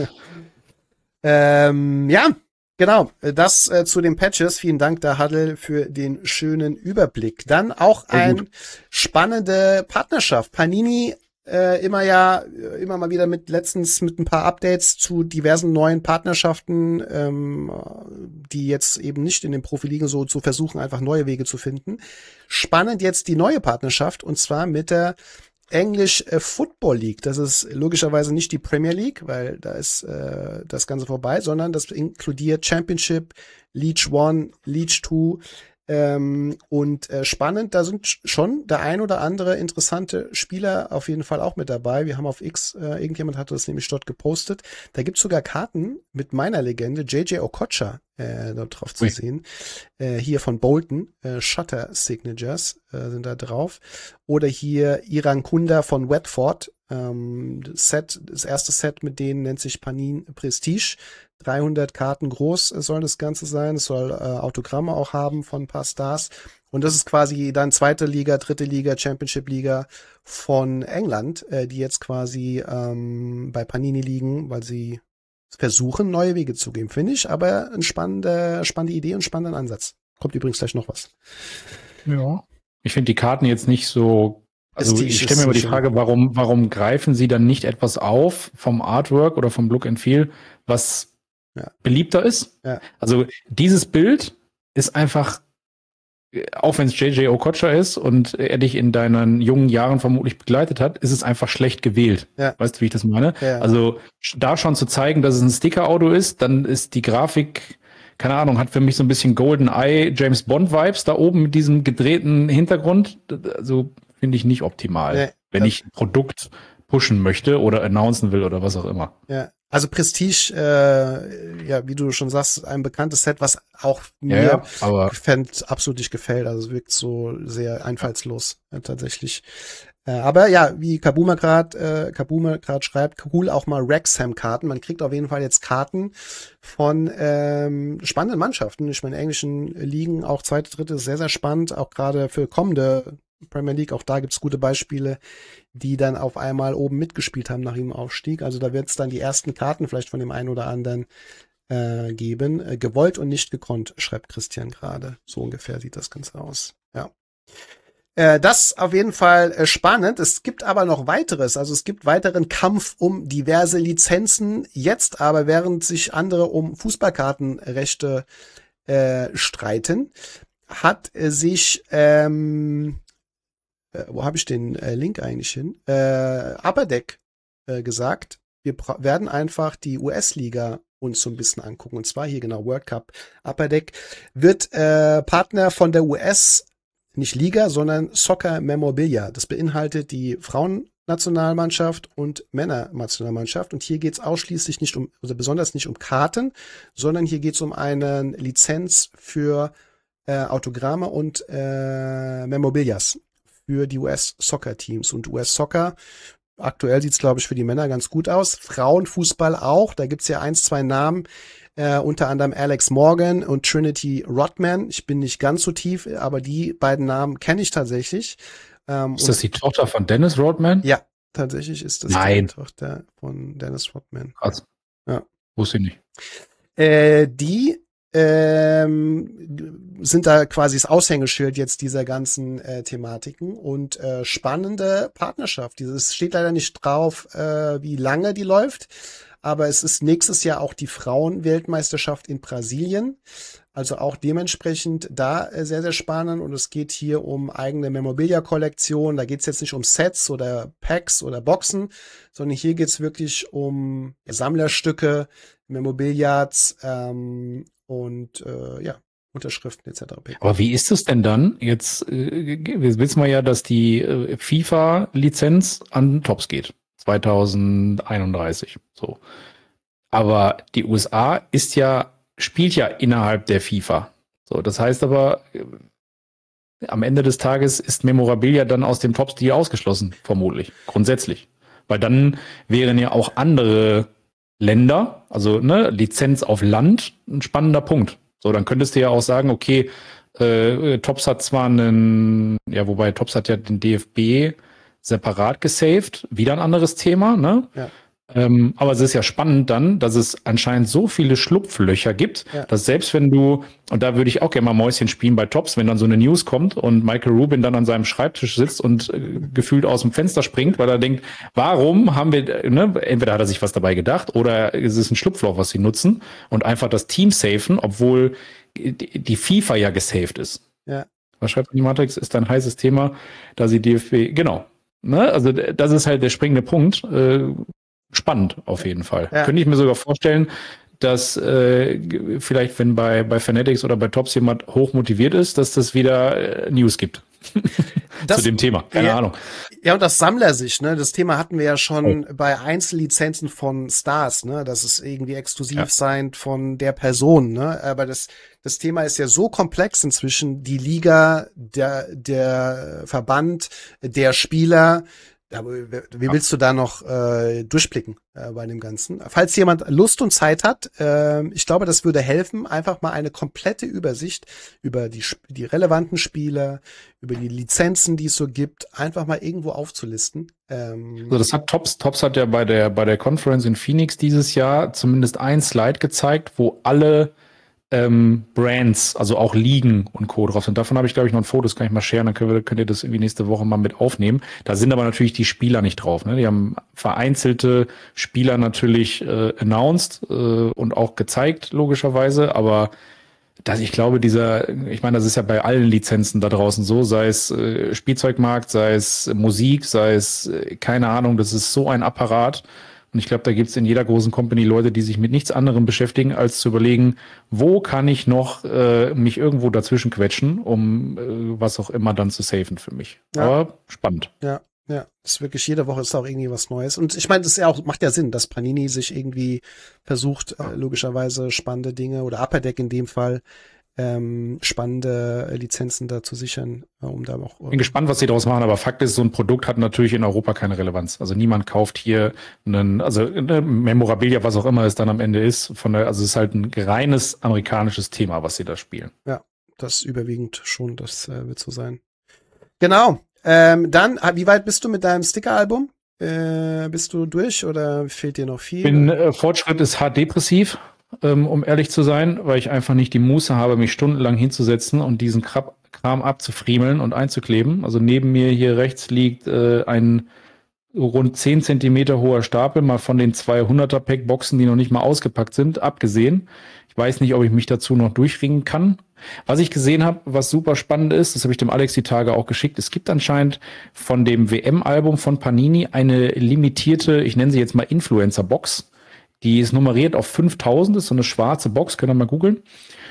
Ja, genau. Das zu den Patches. Vielen Dank, der Huddle, für den schönen Überblick. Dann auch eine spannende Partnerschaft. Panini immer mal wieder letztens mit ein paar Updates zu diversen neuen Partnerschaften, die jetzt eben nicht in den Profiligen so zu versuchen, einfach neue Wege zu finden. Spannend jetzt die neue Partnerschaft, und zwar mit der English Football League. Das ist logischerweise nicht die Premier League, weil da ist das Ganze vorbei, sondern das inkludiert Championship, League One, League Two. Und spannend, da sind schon der ein oder andere interessante Spieler auf jeden Fall auch mit dabei. Wir haben auf X, irgendjemand hatte das nämlich dort gepostet, da gibt's sogar Karten mit meiner Legende, JJ Okocha, dort drauf zu sehen. Hier von Bolton, Shutter Signatures sind da drauf. Oder hier Iran Kunda von Watford. Das erste Set mit denen nennt sich Panini Prestige. 300 Karten groß soll das Ganze sein. Es soll Autogramme auch haben von ein paar Stars. Und das ist quasi dann zweite Liga, dritte Liga, Championship Liga von England, die jetzt quasi bei Panini liegen, weil sie versuchen, neue Wege zu gehen. Finde ich aber eine spannende Idee und spannenden Ansatz. Kommt übrigens gleich noch was. Ja. Ich finde die Karten jetzt nicht so. Also ich stelle mir immer die Frage, warum greifen sie dann nicht etwas auf vom Artwork oder vom Look and Feel, was beliebter ist? Ja. Also dieses Bild ist einfach, auch wenn es JJ Okocha ist und er dich in deinen jungen Jahren vermutlich begleitet hat, ist es einfach schlecht gewählt. Ja. Weißt du, wie ich das meine? Ja. Also da schon zu zeigen, dass es ein Sticker-Auto ist, dann ist die Grafik, keine Ahnung, hat für mich so ein bisschen Golden Eye James Bond Vibes da oben mit diesem gedrehten Hintergrund. Also finde ich nicht optimal, Nee, wenn ich ein Produkt pushen möchte oder announcen will oder was auch immer. Ja, also Prestige, ja, wie du schon sagst, ein bekanntes Set, was auch mir aber absolut nicht gefällt. Also es wirkt so sehr einfallslos, tatsächlich. Aber ja, wie Kabuma gerade schreibt, cool auch mal Wrexham-Karten. Man kriegt auf jeden Fall jetzt Karten von spannenden Mannschaften. Ich meine, englischen Ligen, auch zweite, dritte, ist sehr, sehr spannend. Auch gerade für kommende Premier League, auch da gibt's gute Beispiele, die dann auf einmal oben mitgespielt haben nach ihrem Aufstieg. Also da wird es dann die ersten Karten vielleicht von dem einen oder anderen geben. Gewollt und nicht gekonnt, schreibt Christian gerade. So ungefähr sieht das Ganze aus. Ja. Das auf jeden Fall spannend. Es gibt aber noch weiteres. Also es gibt weiteren Kampf um diverse Lizenzen. Jetzt aber, während sich andere um Fußballkartenrechte streiten, hat sich wo habe ich den Link eigentlich hin? Upper Deck gesagt, wir werden einfach die US-Liga uns so ein bisschen angucken. Und zwar hier genau World Cup. Upper Deck wird Partner von der US, nicht Liga, sondern Soccer Memorabilia. Das beinhaltet die Frauennationalmannschaft und Männernationalmannschaft. Und hier geht es ausschließlich nicht um, oder besonders nicht um Karten, sondern hier geht es um eine Lizenz für Autogramme und Memorabilias für die US-Soccer-Teams. Und US-Soccer, aktuell sieht's, glaube ich, für die Männer ganz gut aus. Frauenfußball auch. Da gibt's ja 1, 2 Namen, unter anderem Alex Morgan und Trinity Rodman. Ich bin nicht ganz so tief, aber die beiden Namen kenne ich tatsächlich. Ist das die Tochter von Dennis Rodman? Ja, tatsächlich ist das die Tochter von Dennis Rodman. Krass. Ja. Wusste ich nicht. Die sind da quasi das Aushängeschild jetzt dieser ganzen Thematiken und spannende Partnerschaft. Es steht leider nicht drauf, wie lange die läuft, aber es ist nächstes Jahr auch die Frauenweltmeisterschaft in Brasilien. Also auch dementsprechend da sehr, sehr spannend. Und es geht hier um eigene Memorabilia-Kollektion. Da geht es jetzt nicht um Sets oder Packs oder Boxen, sondern hier geht es wirklich um Sammlerstücke, Memorabiliats und ja, Unterschriften etc. Aber wie ist es denn dann? Jetzt wissen wir ja, dass die FIFA-Lizenz an Topps geht. 2031. So. Aber die USA spielt ja innerhalb der FIFA. So, das heißt aber, am Ende des Tages ist Memorabilia dann aus dem Topps-Deal ausgeschlossen, vermutlich, grundsätzlich. Weil dann wären ja auch andere Länder, also ne, Lizenz auf Land, ein spannender Punkt. So, dann könntest du ja auch sagen, okay, Topps hat zwar wobei Topps hat ja den DFB separat gesaved, wieder ein anderes Thema, ne? Ja. Aber es ist ja spannend dann, dass es anscheinend so viele Schlupflöcher gibt, dass selbst wenn du, und da würde ich auch gerne mal Mäuschen spielen bei Topps, wenn dann so eine News kommt und Michael Rubin dann an seinem Schreibtisch sitzt und gefühlt aus dem Fenster springt, weil er denkt, warum haben wir, ne, entweder hat er sich was dabei gedacht oder es ist ein Schlupfloch, was sie nutzen und einfach das Team safen, obwohl die FIFA ja gesaved ist. Ja. Was schreibt die Matrix? Ist ein heißes Thema, da sie DFB, genau. Ne? Also das ist halt der springende Punkt. Spannend auf jeden Fall. Ja. Könnte ich mir sogar vorstellen, dass vielleicht, wenn bei Fanatics oder bei Topps jemand hoch motiviert ist, dass das wieder News gibt zu dem Thema. Keine Ahnung. Ja, und das Sammlersicht, ne? Das Thema hatten wir ja schon bei Einzellizenzen von Stars, ne? Dass es irgendwie exklusiv sein von der Person, ne? Aber das Thema ist ja so komplex inzwischen. Die Liga, der Verband, der Spieler. Aber wie willst du da noch durchblicken bei dem Ganzen? Falls jemand Lust und Zeit hat, ich glaube, das würde helfen, einfach mal eine komplette Übersicht über die relevanten Spieler, über die Lizenzen, die es so gibt, einfach mal irgendwo aufzulisten. Also das hat Topps hat ja bei der Conference in Phoenix dieses Jahr zumindest ein Slide gezeigt, wo alle Brands, also auch Ligen und Co. drauf sind. Davon habe ich, glaube ich, noch ein Foto, das kann ich mal sharen, dann könnt ihr das irgendwie nächste Woche mal mit aufnehmen. Da sind aber natürlich die Spieler nicht drauf. Ne? Die haben vereinzelte Spieler natürlich announced und auch gezeigt, logischerweise, aber ich glaube, ich meine, das ist ja bei allen Lizenzen da draußen so, sei es Spielzeugmarkt, sei es Musik, sei es, keine Ahnung, das ist so ein Apparat, Und ich glaube, da gibt es in jeder großen Company Leute, die sich mit nichts anderem beschäftigen, als zu überlegen, wo kann ich noch mich irgendwo dazwischen quetschen, um was auch immer dann zu safen für mich. Ja. Aber spannend. Ja. Ja, das ist wirklich, jede Woche ist auch irgendwie was Neues. Und ich meine, das ist ja auch, macht ja Sinn, dass Panini sich irgendwie versucht, logischerweise spannende Dinge oder Upper Deck in dem Fall, spannende Lizenzen da zu sichern, um da auch. Bin gespannt, was sie daraus machen, aber Fakt ist, so ein Produkt hat natürlich in Europa keine Relevanz. Also niemand kauft hier eine Memorabilia, was auch immer es dann am Ende ist. Also es ist halt ein reines amerikanisches Thema, was sie da spielen. Ja, das überwiegend schon, das wird so sein. Genau. Dann, wie weit bist du mit deinem Sticker-Album? Bist du durch oder fehlt dir noch viel? Fortschritt ist hart depressiv, um ehrlich zu sein, weil ich einfach nicht die Muße habe, mich stundenlang hinzusetzen und diesen Kram abzufriemeln und einzukleben. Also neben mir hier rechts liegt ein rund 10 Zentimeter hoher Stapel, mal von den 200er-Pack-Boxen, die noch nicht mal ausgepackt sind, abgesehen. Ich weiß nicht, ob ich mich dazu noch durchringen kann. Was ich gesehen habe, was super spannend ist, das habe ich dem Alex die Tage auch geschickt, es gibt anscheinend von dem WM-Album von Panini eine limitierte, ich nenne sie jetzt mal Influencer-Box. Die ist nummeriert auf 5000, ist so eine schwarze Box, könnt ihr mal googeln.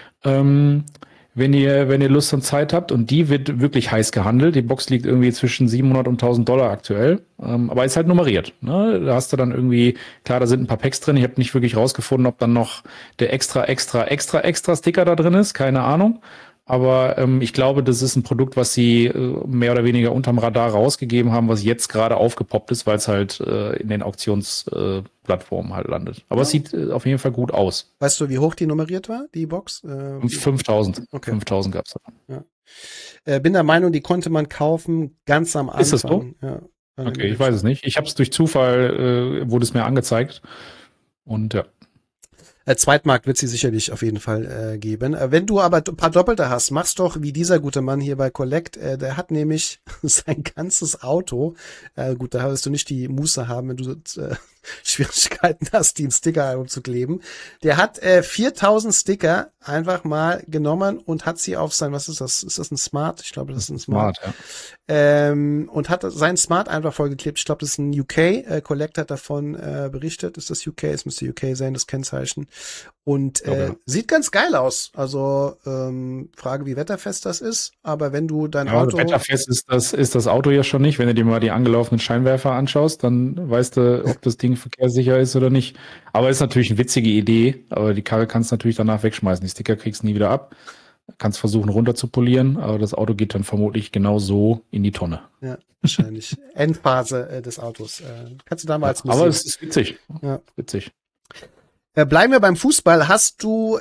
Wenn ihr Lust und Zeit habt, und die wird wirklich heiß gehandelt. Die Box liegt irgendwie zwischen 700 und 1000 Dollar aktuell, aber ist halt nummeriert. Ne? Da hast du dann irgendwie, klar, da sind ein paar Packs drin. Ich habe nicht wirklich rausgefunden, ob dann noch der extra Sticker da drin ist. Keine Ahnung. Aber ich glaube, das ist ein Produkt, was sie mehr oder weniger unterm Radar rausgegeben haben, was jetzt gerade aufgepoppt ist, weil es halt in den Auktionsplattformen halt landet. Aber es sieht auf jeden Fall gut aus. Weißt du, wie hoch die nummeriert war, die Box? 5000. Okay. 5000 gab es da. Ja. Bin der Meinung, die konnte man kaufen ganz am Anfang. Ist das so? Ja, okay, ich weiß es nicht. Ich habe es durch Zufall, wurde es mir angezeigt. Und ja. Zweitmarkt wird sie sicherlich auf jeden Fall geben. Wenn du aber ein paar Doppelte hast, mach's doch wie dieser gute Mann hier bei Collect. Der hat nämlich sein ganzes Auto, gut, da wirst du nicht die Muße haben, wenn du Schwierigkeiten hast, die im Sticker-Album zu kleben. Der hat 4000 Sticker einfach mal genommen und hat sie auf sein, was ist das? Ist das ein Smart? Ich glaube, das ist ein Smart. Ja. Und hat sein Smart einfach vollgeklebt. Ich glaube, das ist ein UK. Collect hat davon berichtet. Ist das UK? Es müsste UK sein, das Kennzeichen. Und sieht ganz geil aus. Also Frage, wie wetterfest das ist. Aber wenn du dein Auto... Wetterfest ist das Auto ja schon nicht. Wenn du dir mal die angelaufenen Scheinwerfer anschaust, dann weißt du, ob das Ding verkehrssicher ist oder nicht. Aber ist natürlich eine witzige Idee. Aber die Karre kannst du natürlich danach wegschmeißen. Die Sticker kriegst du nie wieder ab. Kannst versuchen runter zu polieren, aber das Auto geht dann vermutlich genau so in die Tonne. Ja, wahrscheinlich. Endphase des Autos. Kannst du da mal als Museum. Aber es ist witzig. Ja. Witzig. Bleiben wir beim Fußball. Hast du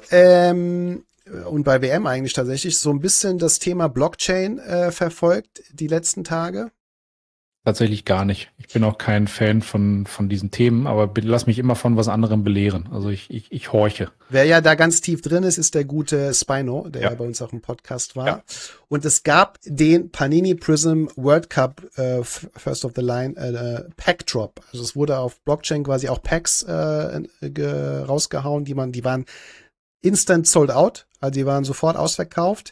und bei WM eigentlich tatsächlich so ein bisschen das Thema Blockchain verfolgt die letzten Tage? Tatsächlich gar nicht. Ich bin auch kein Fan von diesen Themen, aber lass mich immer von was anderem belehren. Also ich horche. Wer ja da ganz tief drin ist der gute Spino, der ja bei uns auch im Podcast war. Ja. Und es gab den Panini Prism World Cup First of the Line Pack Drop. Also es wurde auf Blockchain quasi auch Packs rausgehauen, die waren instant sold out. Also die waren sofort ausverkauft.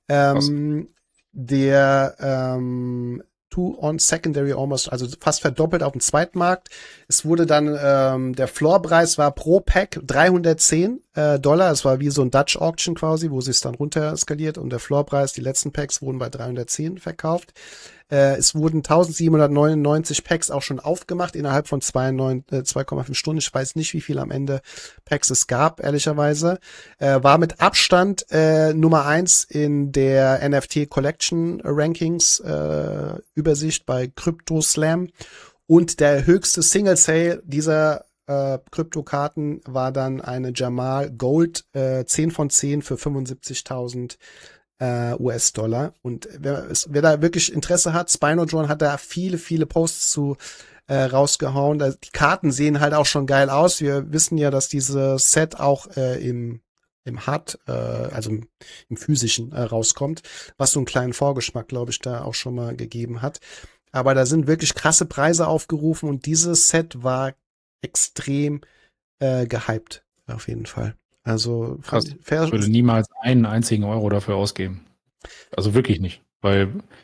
Two on Secondary almost, also fast verdoppelt auf dem Zweitmarkt. Es wurde dann, der Floorpreis war pro Pack $310. Es war wie so ein Dutch Auction quasi, wo sie es dann runter skaliert, und der Floorpreis, die letzten Packs wurden bei 310 verkauft. Es wurden 1799 Packs auch schon aufgemacht innerhalb von 2,5 Stunden. Ich weiß nicht, wie viel am Ende Packs es gab, ehrlicherweise. War mit Abstand Nummer 1 in der NFT Collection Rankings Übersicht bei CryptoSlam. Und der höchste Single Sale dieser Kryptokarten war dann eine Jamal Gold 10 von 10 für 75.000 US-Dollar. Und wer da wirklich Interesse hat, Spinodrone hat da viele Posts zu rausgehauen. Die Karten sehen halt auch schon geil aus. Wir wissen ja, dass dieses Set auch im Hard, also im physischen rauskommt, was so einen kleinen Vorgeschmack, glaube ich, da auch schon mal gegeben hat. Aber da sind wirklich krasse Preise aufgerufen und dieses Set war extrem gehypt, auf jeden Fall. Also ich würde niemals einen einzigen Euro dafür ausgeben. Also wirklich nicht. Weil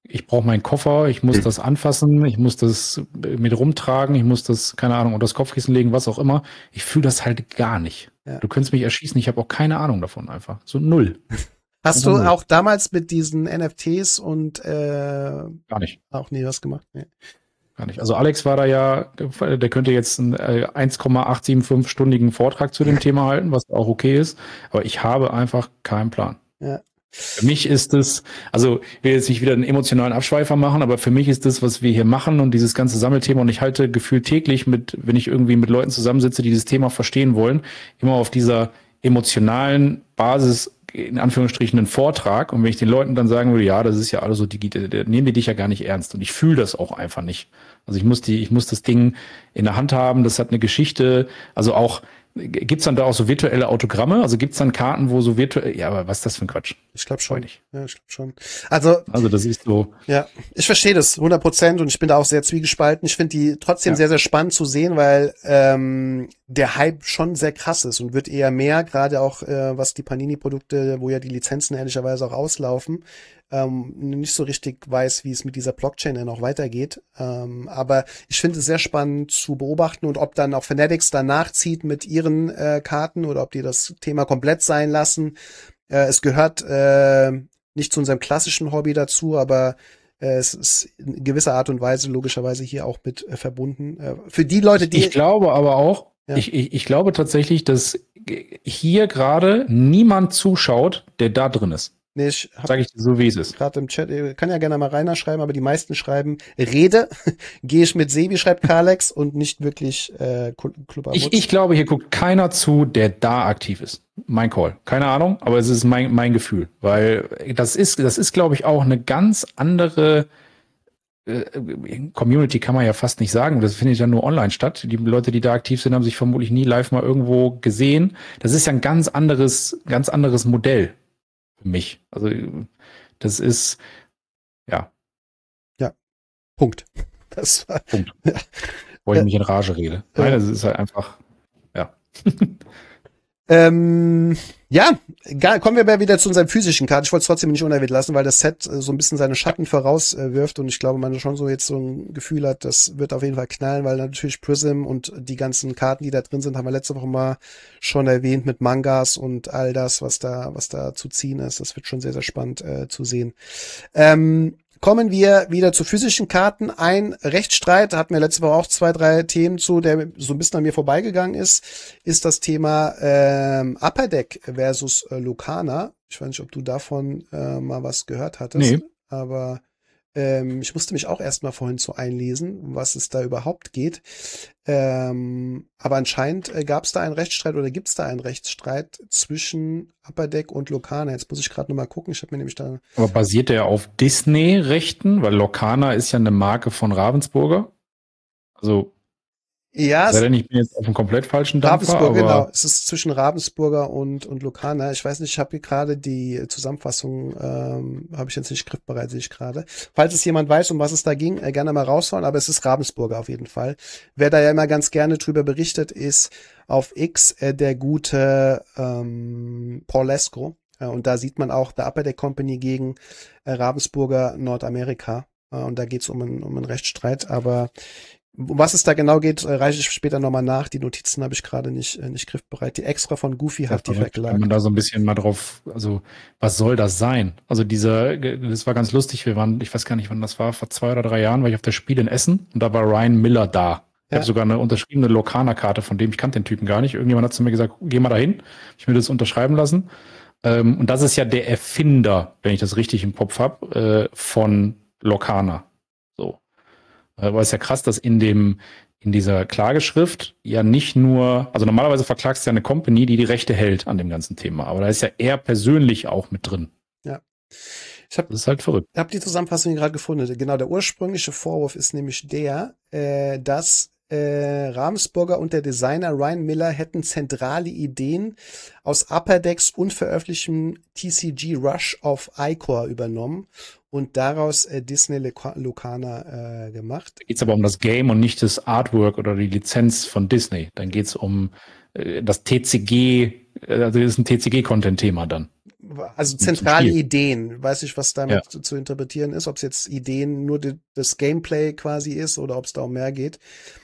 ich brauche meinen Koffer, ich muss das anfassen, ich muss das mit rumtragen, ich muss das, keine Ahnung, unter das Kopfkissen legen, was auch immer. Ich fühle das halt gar nicht. Ja. Du könntest mich erschießen, ich habe auch keine Ahnung davon einfach. So null. Hast du auch damals mit diesen NFTs und gar nicht. Auch nie was gemacht? Nee. Gar nicht. Also Alex war da ja, der könnte jetzt einen 1,875-stündigen Vortrag zu dem Thema halten, was auch okay ist, aber ich habe einfach keinen Plan. Ja. Für mich ist es, also ich will jetzt nicht wieder einen emotionalen Abschweifer machen, aber für mich ist das, was wir hier machen und dieses ganze Sammelthema, und ich halte gefühlt täglich wenn ich irgendwie mit Leuten zusammensitze, die dieses Thema verstehen wollen, immer auf dieser emotionalen Basis, in Anführungsstrichen, einen Vortrag. Und wenn ich den Leuten dann sagen würde, ja, das ist ja alles so digital, nehmen die dich ja gar nicht ernst. Und ich fühle das auch einfach nicht. Also ich muss das Ding in der Hand haben, das hat eine Geschichte, also auch, gibt's dann da auch so virtuelle Autogramme? Also gibt's dann Karten, wo so virtuell, ja, aber was ist das für ein Quatsch? Ich glaube schon. Nicht. Ja, ich glaube schon. Also das ist so. Ja, ich verstehe das 100% und ich bin da auch sehr zwiegespalten. Ich finde die trotzdem sehr, sehr spannend zu sehen, weil der Hype schon sehr krass ist und wird eher mehr, gerade auch was die Panini-Produkte, wo ja die Lizenzen ehrlicherweise auch auslaufen, nicht so richtig weiß, wie es mit dieser Blockchain dann auch weitergeht. Aber ich finde es sehr spannend zu beobachten und ob dann auch Fanatics danach zieht mit ihren Karten oder ob die das Thema komplett sein lassen. Es gehört nicht zu unserem klassischen Hobby dazu, aber es ist in gewisser Art und Weise logischerweise hier auch mit verbunden. Für die Leute, die... Ich glaube aber auch, ja. ich glaube tatsächlich, dass hier gerade niemand zuschaut, der da drin ist. Nee, sage ich dir so, wie es ist. Gerade im Chat, kann ja gerne mal Rainer schreiben, aber die meisten schreiben Rede, gehe ich mit Sebi, schreibt Kalex, und nicht wirklich Club Abutz. Ich glaube, hier guckt keiner zu, der da aktiv ist. Mein Call. Keine Ahnung, aber es ist mein Gefühl. Weil das ist, glaube ich, auch eine ganz andere Community, kann man ja fast nicht sagen. Das findet ja nur online statt. Die Leute, die da aktiv sind, haben sich vermutlich nie live mal irgendwo gesehen. Das ist ja ein ganz anderes Modell. Für mich. Also das ist, ja. Ja, Punkt. Das war, Punkt. Ja. Wo ich mich in Rage rede. Nein, das ist halt einfach, ja. Ja, kommen wir mal wieder zu unserem physischen Karten. Ich wollte es trotzdem nicht unerwähnt lassen, weil das Set so ein bisschen seine Schatten vorauswirft und ich glaube, man schon so jetzt so ein Gefühl hat, das wird auf jeden Fall knallen, weil natürlich Prism und die ganzen Karten, die da drin sind, haben wir letzte Woche mal schon erwähnt mit Mangas und all das, was da zu ziehen ist. Das wird schon sehr, sehr spannend zu sehen. Kommen wir wieder zu physischen Karten. Ein Rechtsstreit, da hatten wir letzte Woche auch 2, 3 Themen zu, der so ein bisschen an mir vorbeigegangen ist das Thema Upper Deck versus Locana. Ich weiß nicht, ob du davon mal was gehört hattest. Nee. Aber ich musste mich auch erstmal vorhin so einlesen, um was es da überhaupt geht. Aber anscheinend gab es da einen Rechtsstreit oder gibt es da einen Rechtsstreit zwischen Upper Deck und Locana. Jetzt muss ich gerade noch mal gucken. Ich habe mir nämlich da... Aber basiert der auf Disney-Rechten? Weil Locana ist ja eine Marke von Ravensburger. Also ja, sei denn, ich bin jetzt auf einem komplett falschen Dampfer. Ravensburger, aber genau. Es ist zwischen Ravensburger und Locana. Ich weiß nicht, ich habe hier gerade die Zusammenfassung, habe ich jetzt nicht griffbereit, sehe ich gerade. Falls es jemand weiß, um was es da ging, gerne mal raushauen, aber es ist Ravensburger auf jeden Fall. Wer da ja immer ganz gerne drüber berichtet, ist auf X der gute Paul Lesko. Und da sieht man auch der Upper Deck Company gegen Ravensburger Nordamerika. Und da geht es um einen Rechtsstreit, aber um was es da genau geht, reiche ich später nochmal nach. Die Notizen habe ich gerade nicht griffbereit. Die extra von Goofy hat die verklagt. Wenn man da so ein bisschen mal drauf, also was soll das sein? Also das war ganz lustig. Ich weiß gar nicht, wann das war, vor 2 oder 3 Jahren war ich auf der Spiel in Essen und da war Ryan Miller da. Ich habe sogar eine unterschriebene Locana-Karte von dem, ich kannte den Typen gar nicht. Irgendjemand hat zu mir gesagt, geh mal dahin. Ich will das unterschreiben lassen. Und das ist ja der Erfinder, wenn ich das richtig im Kopf habe, von Locana. So. Aber es ist ja krass, dass in dieser Klageschrift ja nicht nur, also normalerweise verklagst du ja eine Company, die Rechte hält an dem ganzen Thema, aber da ist ja er persönlich auch mit drin. Ja. Das ist halt verrückt. Ich habe die Zusammenfassung gerade gefunden. Genau, der ursprüngliche Vorwurf ist nämlich der, dass Ravensburger und der Designer Ryan Miller hätten zentrale Ideen aus Upper Decks unveröffentlichtem TCG Rush of Icor übernommen und daraus Disney Locana gemacht. Da geht es aber um das Game und nicht das Artwork oder die Lizenz von Disney. Dann geht es um das TCG, also das ist ein TCG-Content-Thema dann. also zentrale Ideen. Weiß ich, was damit zu interpretieren ist, ob es jetzt Ideen nur das Gameplay quasi ist oder ob es da um mehr geht.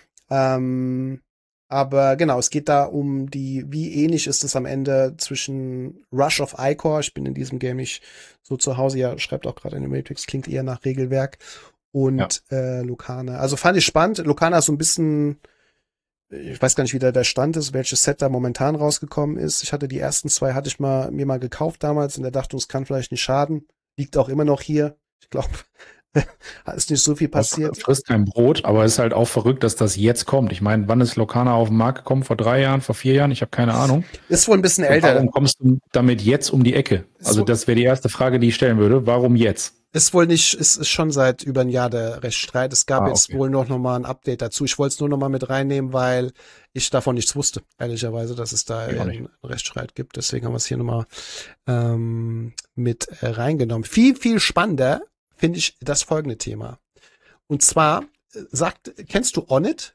Aber genau, es geht da um wie ähnlich ist es am Ende zwischen Rush of Icor, ich bin in diesem Game nicht so zu Hause, ja, schreibt auch gerade Animatrix, klingt eher nach Regelwerk, und Locana. Also fand ich spannend. Locana ist so ein bisschen, ich weiß gar nicht, wie der Stand ist, welches Set da momentan rausgekommen ist. Ich hatte die ersten 2, hatte ich mir mal gekauft damals und der dachte, es kann vielleicht nicht schaden. Liegt auch immer noch hier. Ich glaube, ist nicht so viel passiert. Frisst kein Brot, aber es ist halt auch verrückt, dass das jetzt kommt. Ich meine, wann ist Locana auf den Markt gekommen? Vor 3 Jahren, vor 4 Jahren? Ich habe keine Ahnung. Ist wohl ein bisschen älter. Warum kommst du damit jetzt um die Ecke? Also das wäre die erste Frage, die ich stellen würde. Warum jetzt? Ist wohl nicht, ist schon seit über ein Jahr der Rechtsstreit. Es gab jetzt wohl noch mal ein Update dazu. Ich wollte es nur noch mal mit reinnehmen, weil ich davon nichts wusste, ehrlicherweise, dass es da einen Rechtsstreit gibt. Deswegen haben wir es hier noch mal mit reingenommen. Viel, viel spannender finde ich das folgende Thema. Und zwar kennst du Onnit?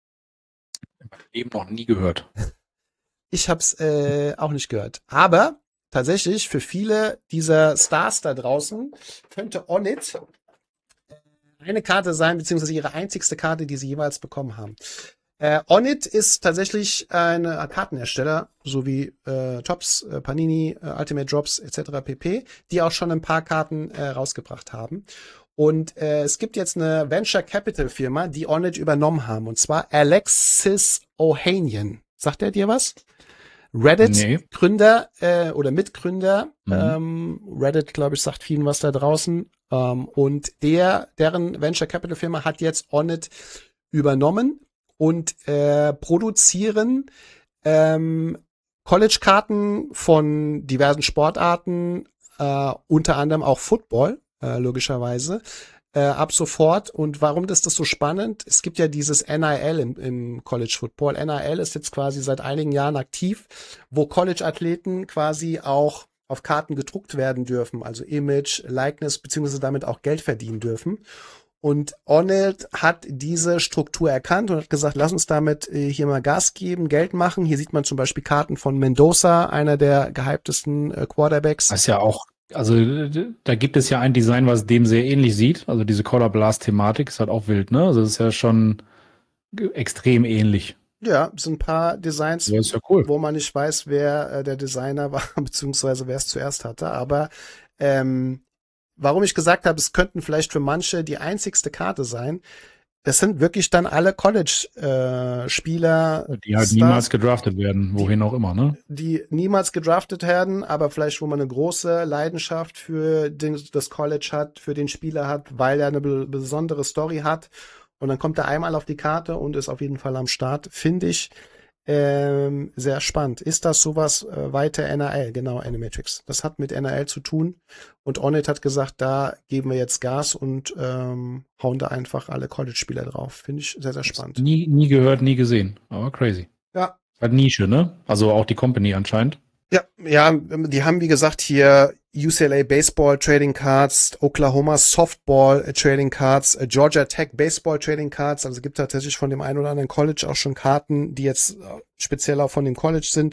Eben noch nie gehört. Ich habe es auch nicht gehört. Aber tatsächlich für viele dieser Stars da draußen könnte Onnit eine Karte sein, beziehungsweise ihre einzigste Karte, die sie jeweils bekommen haben. Onnit ist tatsächlich ein Kartenhersteller, so wie Topps, Panini, Ultimate Drops etc. pp., die auch schon ein paar Karten rausgebracht haben. Und es gibt jetzt eine Venture Capital Firma, die Onnit übernommen haben, und zwar Alexis Ohanian. Sagt der dir was? Reddit-Gründer oder Mitgründer. Reddit, glaube ich, sagt vielen was da draußen. Und deren Venture Capital Firma hat jetzt Onnit übernommen und produzieren College-Karten von diversen Sportarten, unter anderem auch Football, logischerweise, ab sofort. Und warum ist das so spannend? Es gibt ja dieses NIL im College Football. NIL ist jetzt quasi seit einigen Jahren aktiv, wo College-Athleten quasi auch auf Karten gedruckt werden dürfen, also Image, Likeness, beziehungsweise damit auch Geld verdienen dürfen. Und Onnit hat diese Struktur erkannt und hat gesagt, lass uns damit hier mal Gas geben, Geld machen. Hier sieht man zum Beispiel Karten von Mendoza, einer der gehyptesten Quarterbacks. Das ist ja auch, also da gibt es ja ein Design, was dem sehr ähnlich sieht. Also diese Color Blast Thematik ist halt auch wild, ne? Also das ist ja schon extrem ähnlich. Ja, es sind ein paar Designs, ja, ist ja cool, wo man nicht weiß, wer der Designer war, beziehungsweise wer es zuerst hatte. Aber warum ich gesagt habe, es könnten vielleicht für manche die einzigste Karte sein, das sind wirklich dann alle College-Spieler. Die halt niemals gedraftet werden, wohin auch immer, ne? Die niemals gedraftet werden, aber vielleicht, wo man eine große Leidenschaft für das College hat, für den Spieler hat, weil er eine besondere Story hat. Und dann kommt er einmal auf die Karte und ist auf jeden Fall am Start. Finde ich sehr spannend. Ist das sowas weiter NRL? Genau, Animatrix. Das hat mit NRL zu tun. Und Onnit hat gesagt, da geben wir jetzt Gas und hauen da einfach alle College-Spieler drauf. Finde ich sehr, sehr spannend. Nie gehört, nie gesehen. Aber crazy. Ja. Halt Nische, ne? Also auch die Company anscheinend. Ja, die haben, wie gesagt, hier UCLA Baseball Trading Cards, Oklahoma Softball Trading Cards, Georgia Tech Baseball Trading Cards. Also es gibt tatsächlich von dem einen oder anderen College auch schon Karten, die jetzt speziell auch von dem College sind.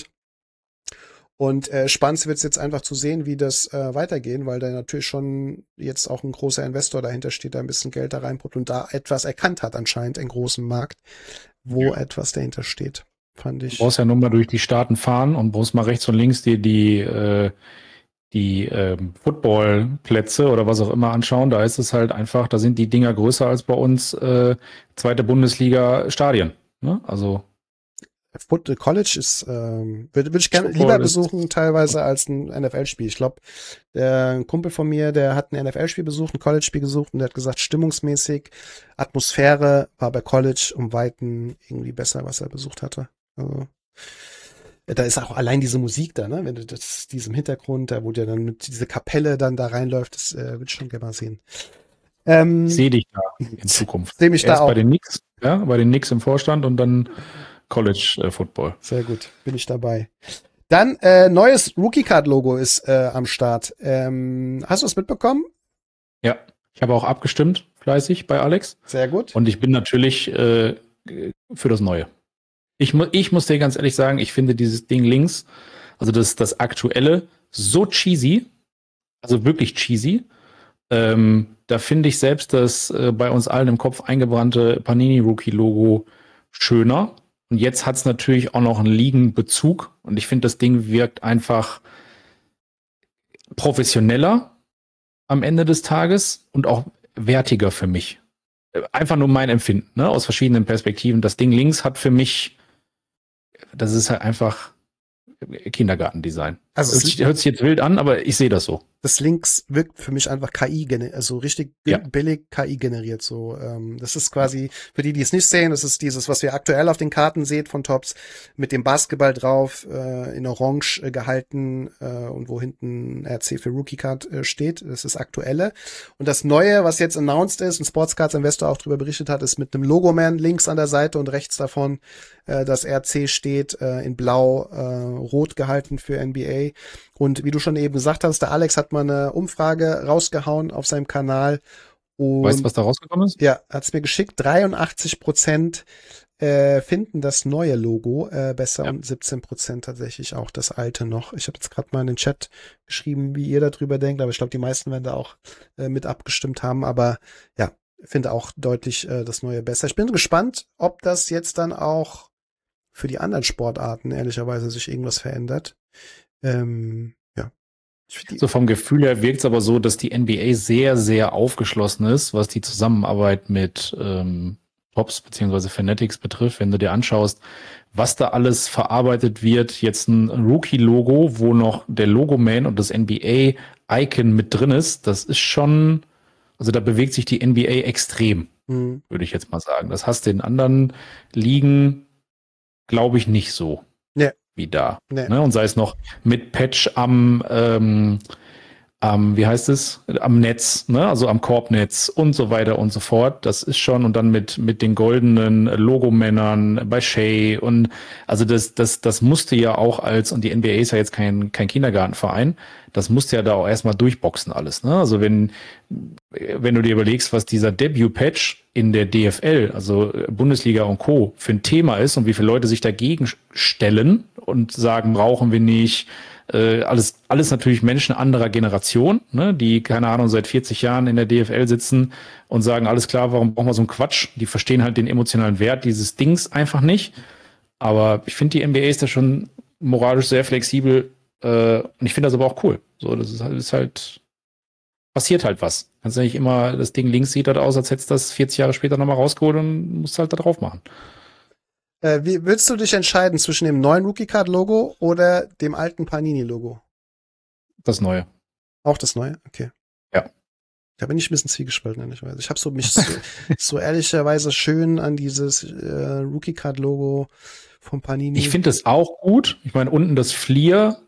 Und spannend wird es jetzt einfach zu sehen, wie das weitergehen, weil da natürlich schon jetzt auch ein großer Investor dahinter steht, da ein bisschen Geld da reinpumpt und da etwas erkannt hat anscheinend, einen großen Markt, wo etwas dahinter steht. Fand ich. Du brauchst ja nur mal durch die Staaten fahren und brauchst mal rechts und links die Footballplätze oder was auch immer anschauen. Da ist es halt einfach, da sind die Dinger größer als bei uns zweite Bundesliga-Stadien. Ne? Also College ist, würde ich gerne lieber besuchen teilweise als ein NFL-Spiel. Ich glaube, ein Kumpel von mir, der hat ein NFL-Spiel besucht, ein College-Spiel besucht und der hat gesagt, stimmungsmäßig, Atmosphäre war bei College um Weiten irgendwie besser, was er besucht hatte. Also, da ist auch allein diese Musik da, ne? Wenn du diesem Hintergrund, da wo der dann mit diese Kapelle dann da reinläuft, das würde ich schon gerne mal sehen. Ich sehe dich da in Zukunft. Sehe mich da auch. Bei den Knicks, ja, bei den Knicks im Vorstand und dann College Football. Sehr gut, bin ich dabei. Dann neues Rookie-Card-Logo ist am Start. Hast du es mitbekommen? Ja, ich habe auch abgestimmt, fleißig bei Alex. Sehr gut. Und ich bin natürlich für das Neue. Ich muss dir ganz ehrlich sagen, ich finde dieses Ding links, also das aktuelle, so cheesy, also wirklich cheesy. Da finde ich selbst das bei uns allen im Kopf eingebrannte Panini-Rookie-Logo schöner. Und jetzt hat es natürlich auch noch einen Ligenbezug. Und ich finde, das Ding wirkt einfach professioneller am Ende des Tages und auch wertiger für mich. Einfach nur mein Empfinden, ne? Aus verschiedenen Perspektiven. Das Ding links hat für mich, das ist halt einfach Kindergartendesign. Also hört sich jetzt wild an, aber ich sehe das so. Das links wirkt für mich einfach KI, also richtig billig KI generiert. So, das ist quasi, für die es nicht sehen, das ist dieses, was wir aktuell auf den Karten seht von Topps, mit dem Basketball drauf, in Orange gehalten und wo hinten RC für Rookie Card steht. Das ist aktuelle. Und das Neue, was jetzt announced ist, und Sportscards Investor auch darüber berichtet hat, ist mit einem Logoman links an der Seite und rechts davon das RC steht in blau, rot gehalten für NBA. Und wie du schon eben gesagt hast, der Alex hat mal eine Umfrage rausgehauen auf seinem Kanal. Und weißt du, was da rausgekommen ist? Ja, hat es mir geschickt. 83% finden das neue Logo besser und 17% tatsächlich auch das alte noch. Ich habe jetzt gerade mal in den Chat geschrieben, wie ihr darüber denkt, aber ich glaube, die meisten werden da auch mit abgestimmt haben. Aber ja, finde auch deutlich das neue besser. Ich bin gespannt, ob das jetzt dann auch für die anderen Sportarten ehrlicherweise sich irgendwas verändert. Ja. So vom Gefühl her wirkt es aber so, dass die NBA sehr, sehr aufgeschlossen ist, was die Zusammenarbeit mit Topps bzw. Fanatics betrifft. Wenn du dir anschaust, was da alles verarbeitet wird, jetzt ein Rookie-Logo, wo noch der Logoman und das NBA-Icon mit drin ist, das ist schon, also da bewegt sich die NBA extrem, würde ich jetzt mal sagen. Das hast du in anderen Ligen, glaube ich, nicht so. Nee. Wie da. Nee. Ne? Und sei es noch mit Patch am wie heißt es? Am Netz, ne? Also am Korbnetz und so weiter und so fort. Das ist schon, und dann mit den goldenen Logomännern bei Shea und also das musste ja auch und die NBA ist ja jetzt kein Kindergartenverein, das musste ja da auch erstmal durchboxen alles, ne? Also wenn du dir überlegst, was dieser Debut-Patch in der DFL, also Bundesliga und Co. für ein Thema ist und wie viele Leute sich dagegen stellen und sagen, brauchen wir nicht, alles natürlich Menschen anderer Generation, ne, die, keine Ahnung, seit 40 Jahren in der DFL sitzen und sagen, alles klar, warum brauchen wir so einen Quatsch? Die verstehen halt den emotionalen Wert dieses Dings einfach nicht. Aber ich finde, die NBA ist da schon moralisch sehr flexibel und ich finde das aber auch cool. So, das ist halt, passiert halt was. Kannst du nicht immer, das Ding links sieht halt aus, als hättest du das 40 Jahre später nochmal rausgeholt und musst halt da drauf machen. Wie willst du dich entscheiden zwischen dem neuen Rookie-Card-Logo oder dem alten Panini-Logo? Das Neue. Auch das Neue? Okay. Ja. Da bin ich ein bisschen zwiegespalten, ehrlicherweise. Ich habe mich so ehrlicherweise schön an dieses Rookie-Card-Logo vom Panini. Ich finde das auch gut. Ich meine, unten das Fleer.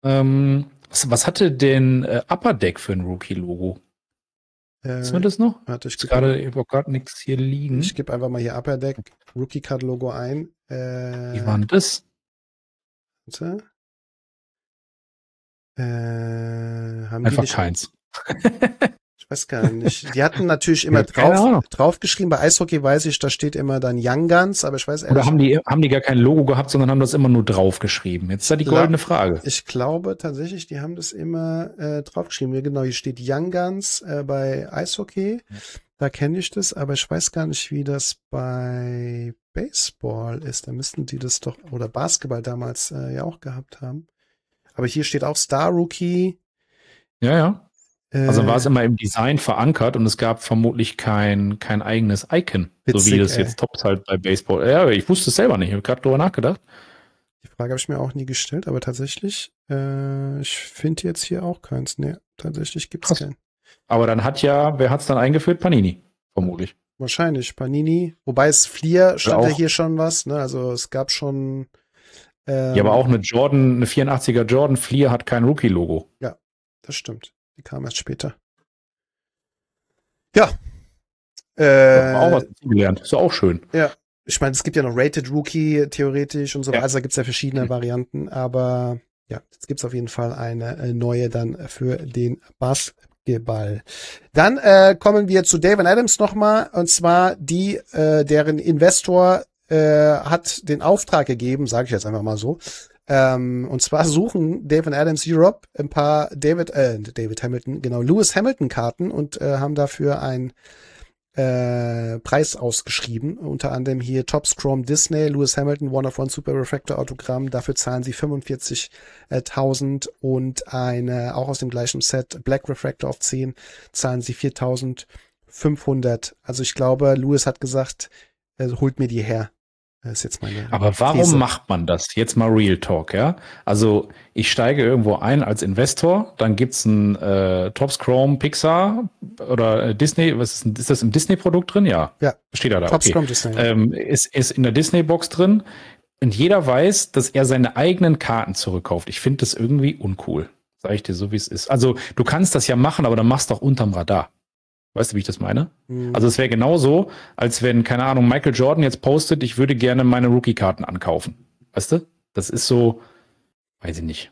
Was hatte denn Upper Deck für ein Rookie-Logo? Wissen wir das noch? Warte, ich habe gerade nichts hier liegen. Ich gebe einfach mal hier Upper Deck Rookie Card Logo ein. Wie war denn das? Warte. Einfach keins. Ich weiß gar nicht. Die hatten natürlich immer draufgeschrieben. Bei Eishockey weiß ich, da steht immer dann Young Guns, aber ich weiß ehrlich. Oder haben die gar kein Logo gehabt, sondern haben das immer nur draufgeschrieben? Jetzt ist ja die goldene Frage. Ich glaube tatsächlich, die haben das immer draufgeschrieben. Ja, genau, hier steht Young Guns bei Eishockey. Da kenne ich das, aber ich weiß gar nicht, wie das bei Baseball ist. Da müssten die das doch, oder Basketball damals ja auch gehabt haben. Aber hier steht auch Star Rookie. Ja. Also war es immer im Design verankert und es gab vermutlich kein eigenes Icon, witzig, so wie das jetzt Topps halt bei Baseball. Ja, ich wusste es selber nicht, ich habe gerade drüber nachgedacht. Die Frage habe ich mir auch nie gestellt, aber tatsächlich, ich finde jetzt hier auch keins. Nee, tatsächlich gibt es keinen. Aber dann wer hat es dann eingeführt? Panini, vermutlich. Wahrscheinlich, Panini. Wobei es Fleer stand ja hier schon was, ne? Also es gab schon. Ja, aber auch eine 84er Jordan Fleer hat kein Rookie-Logo. Ja, das stimmt. Die kam erst später. Ja. Auch was gelernt. Ist auch schön. Ja. Ich meine, es gibt ja noch Rated Rookie theoretisch und so weiter. Also da gibt es ja verschiedene Varianten. Aber ja, jetzt gibt es auf jeden Fall eine neue dann für den Basketball. Dann kommen wir zu David Adams nochmal. Und zwar deren Investor hat den Auftrag gegeben, sage ich jetzt einfach mal so, Und zwar suchen Dave and Adams Europe ein paar Lewis Hamilton Karten und haben dafür ein Preis ausgeschrieben, unter anderem hier Topps Chrome Disney, Lewis Hamilton, One of One Super Refractor Autogramm, dafür zahlen sie 45.000 und eine, auch aus dem gleichen Set, Black Refractor auf 10, zahlen sie 4.500. Also ich glaube, Lewis hat gesagt, holt mir die her. Das ist jetzt meine Aber warum These. macht man das? Jetzt mal Real Talk, ja? Also ich steige irgendwo ein als Investor, dann gibt's ein Topps Chrome Pixar oder Disney, ist das im Disney-Produkt drin? Ja. Ja. Steht da. Topps Okay. Chrome Disney. Ist in der Disney-Box drin und jeder weiß, dass er seine eigenen Karten zurückkauft. Ich finde das irgendwie uncool. Sag ich dir so, wie es ist. Also du kannst das ja machen, aber dann machst du doch unterm Radar. Weißt du, wie ich das meine? Also es wäre genauso, als wenn, keine Ahnung, Michael Jordan jetzt postet, ich würde gerne meine Rookie-Karten ankaufen. Weißt du? Das ist so, weiß ich nicht.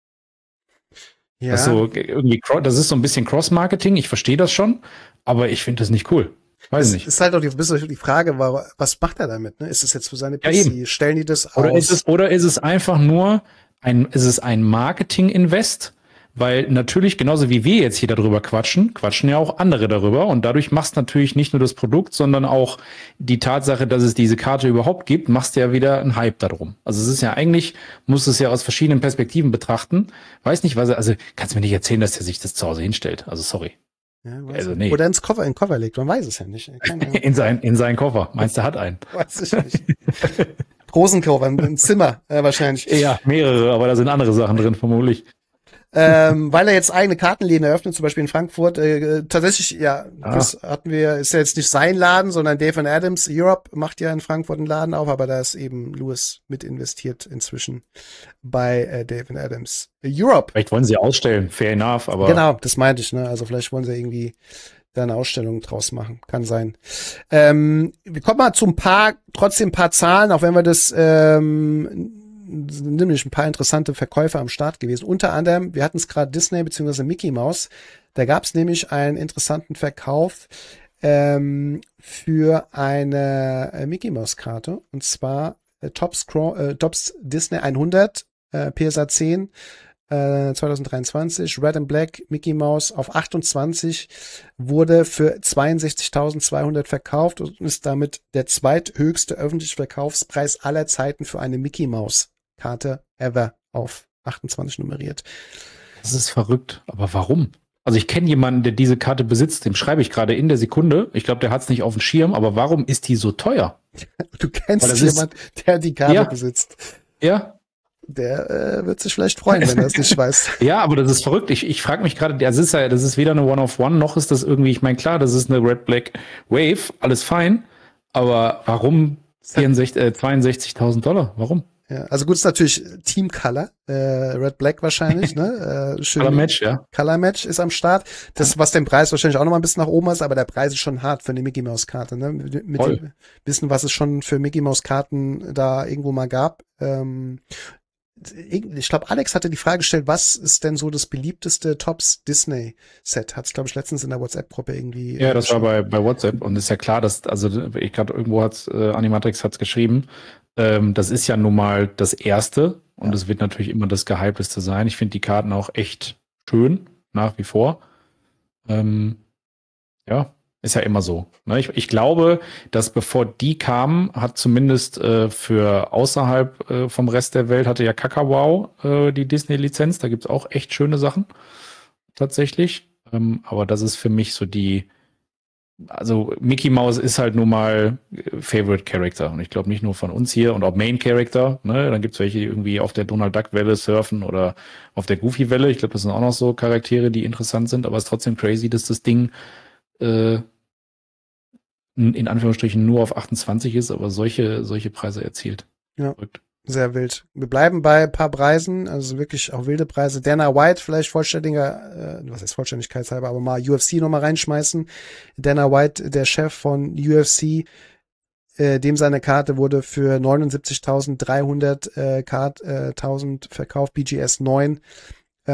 Ja. Das ist so irgendwie, das ist so ein bisschen Cross-Marketing, ich verstehe das schon, aber ich finde das nicht cool. Weiß Es nicht. ist halt auch ein bisschen die Frage, was macht er damit? Ne? Ist es jetzt für seine PC? eben. Stellen die das Oder aus? ist es einfach nur ist es ein Marketing-Invest? Weil natürlich, genauso wie wir jetzt hier darüber quatschen ja auch andere darüber. Und dadurch machst natürlich nicht nur das Produkt, sondern auch die Tatsache, dass es diese Karte überhaupt gibt, machst du ja wieder einen Hype darum. Also es ist ja eigentlich, musst du es ja aus verschiedenen Perspektiven betrachten. Weiß nicht, also kannst mir nicht erzählen, dass der sich das zu Hause hinstellt. Also sorry. Ja, Also nee. Oder in den Cover legt, man weiß es ja nicht. In seinen Koffer. Meinst du, hat einen? Weiß ich nicht. Großen Cover, im Zimmer wahrscheinlich. Ja, mehrere, aber da sind andere Sachen drin, vermutlich. Weil er jetzt eigene Kartenläden eröffnet, zum Beispiel in Frankfurt. Tatsächlich, ja, das ist ja jetzt nicht sein Laden, sondern Dave and Adams Europe macht ja in Frankfurt einen Laden auf, aber da ist eben Lewis mit investiert inzwischen bei Dave and Adams Europe. Vielleicht wollen sie ausstellen, fair enough, aber. Genau, das meinte ich, ne? Also vielleicht wollen sie irgendwie da eine Ausstellung draus machen. Kann sein. Wir kommen mal zu trotzdem ein paar Zahlen, auch wenn wir das nämlich ein paar interessante Verkäufe am Start gewesen. Unter anderem, wir hatten es gerade Disney bzw. Mickey Mouse. Da gab es nämlich einen interessanten Verkauf für eine Mickey Mouse Karte. Und zwar Topps Disney 100 PSA 10 2023 Red and Black Mickey Mouse auf 28 wurde für 62.200 verkauft und ist damit der zweithöchste öffentliche Verkaufspreis aller Zeiten für eine Mickey Mouse Karte ever auf 28 nummeriert. Das ist verrückt. Aber warum? Also ich kenne jemanden, der diese Karte besitzt, dem schreibe ich gerade in der Sekunde. Ich glaube, der hat es nicht auf dem Schirm, aber warum ist die so teuer? Du kennst jemanden, der die Karte besitzt. Ja. Der wird sich vielleicht freuen, wenn er es nicht weiß. Ja, aber das ist verrückt. Ich frage mich gerade, das ist weder eine One-of-One, noch ist das irgendwie, ich meine, klar, das ist eine Red Black Wave, alles fein, aber warum 62.000 $? Warum? Ja, also gut, ist natürlich Team Color, Red Black wahrscheinlich, ne? Schön, Color Match, ja. Color Match ist am Start. Das, was den Preis wahrscheinlich auch noch mal ein bisschen nach oben ist, aber der Preis ist schon hart für eine Mickey Mouse Karte, ne? Mit dem Wissen, was es schon für Mickey Mouse Karten da irgendwo mal gab. Ich glaube, Alex hatte die Frage gestellt, was ist denn so das beliebteste Topps Disney Set? Hat es, glaube ich, letztens in der WhatsApp-Gruppe irgendwie. Ja, das war bei WhatsApp und ist ja klar, dass, also ich gerade irgendwo Animatrix hat's geschrieben, das ist ja nun mal das erste und es wird natürlich immer das gehypteste sein. Ich finde die Karten auch echt schön, nach wie vor. Ja, ist ja immer so. Ne? Ich glaube, dass bevor die kamen, hat zumindest für außerhalb vom Rest der Welt hatte ja Kakao die Disney-Lizenz. Da gibt's auch echt schöne Sachen tatsächlich. Aber das ist für mich so also Mickey Mouse ist halt nun mal Favorite Character. Und ich glaube nicht nur von uns hier und auch Main Character. Ne? Dann gibt's welche, die irgendwie auf der Donald Duck Welle surfen oder auf der Goofy Welle. Ich glaube, das sind auch noch so Charaktere, die interessant sind. Aber es ist trotzdem crazy, dass das Ding in Anführungsstrichen nur auf 28 ist, aber solche Preise erzielt. Ja, sehr wild. Wir bleiben bei ein paar Preisen, also wirklich auch wilde Preise. Dana White, vielleicht vollständiger, was heißt vollständigkeitshalber, aber mal UFC nochmal reinschmeißen. Dana White, der Chef von UFC, dem seine Karte wurde für 79.300 verkauft, BGS 9.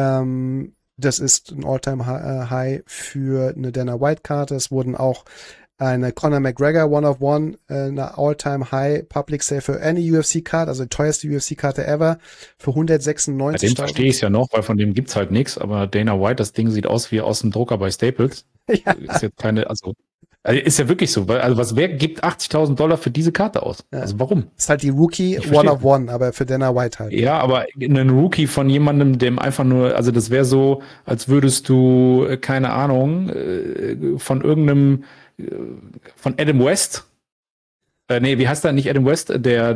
Das ist ein All-Time-High für eine Dana White-Karte. Es wurden auch eine Conor McGregor One-of-One, eine All-Time-High Public Sale für any UFC-Card, also die teuerste UFC-Karte ever, für 196.000. Bei dem verstehe ich es ja noch, weil von dem gibt's halt nichts, aber Dana White, das Ding sieht aus wie aus dem Drucker bei Staples. Ja. Ist jetzt keine, also ist ja wirklich so, weil, also wer gibt $80.000 für diese Karte aus? Ja. Also warum? Ist halt die Rookie One-of-One, aber für Dana White halt. Ja, aber ein Rookie von jemandem, dem einfach nur, also das wäre so, als würdest du, keine Ahnung, von irgendeinem, von Adam West, nee, wie heißt der, nicht Adam West, der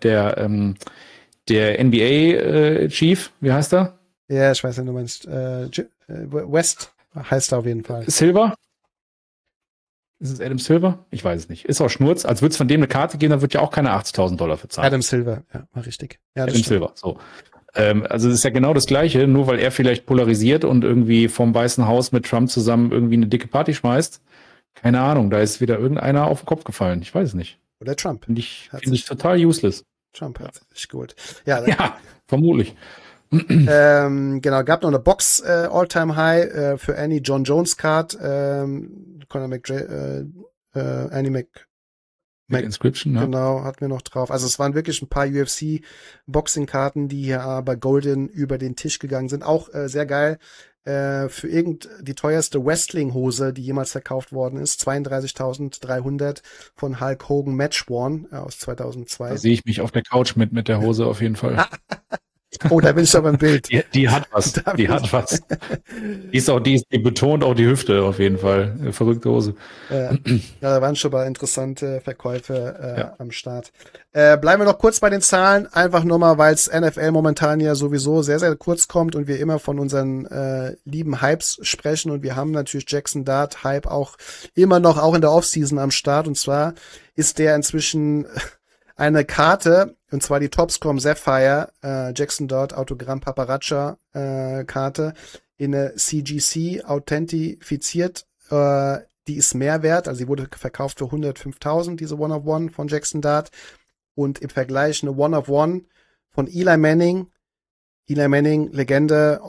NBA Chief, wie heißt er? Ja, ich weiß nicht, du meinst, West heißt er auf jeden Fall. Silver? Ist es Adam Silver? Ich weiß es nicht. Ist auch Schnurz. Als würde es von dem eine Karte geben, dann wird ja auch keine $80.000 für zahlen. Adam Silver, ja, war richtig. Ja, Adam Silver, so. Also es ist ja genau das Gleiche, nur weil er vielleicht polarisiert und irgendwie vom Weißen Haus mit Trump zusammen irgendwie eine dicke Party schmeißt. Keine Ahnung, da ist wieder irgendeiner auf den Kopf gefallen. Ich weiß es nicht. Oder Trump. Finde ich total useless. Trump hat sich geholt. Ja, vermutlich. Genau, gab noch eine Box All-Time-High für Annie John Jones Card, Conor Annie Inscription, ne? Genau, hatten wir noch drauf. Also es waren wirklich ein paar UFC-Boxing-Karten, die hier aber Golden über den Tisch gegangen sind. Auch sehr geil. Für die teuerste Wrestling-Hose, die jemals verkauft worden ist, 32.300 von Hulk Hogan Matchworn aus 2002. Da sehe ich mich auf der Couch mit der Hose auf jeden Fall. Oh, da bin ich aber im Bild. Die hat was. Die hat was. Die betont auch die Hüfte auf jeden Fall. Eine verrückte Hose. Ja, da waren schon mal interessante Verkäufe am Start. Bleiben wir noch kurz bei den Zahlen. Einfach nur mal, weil es NFL momentan ja sowieso sehr, sehr kurz kommt und wir immer von unseren lieben Hypes sprechen. Und wir haben natürlich Jackson Dart Hype auch immer noch, auch in der Offseason am Start. Und zwar ist der inzwischen eine Karte, und zwar die Topscom Sapphire, Jackson Dart Autogramm Paparacha Karte in eine CGC authentifiziert. Die ist mehr wert, also sie wurde verkauft für 105.000, diese One-of-One von Jackson Dart. Und im Vergleich eine One-of-One von Eli Manning. Eli Manning, Legende,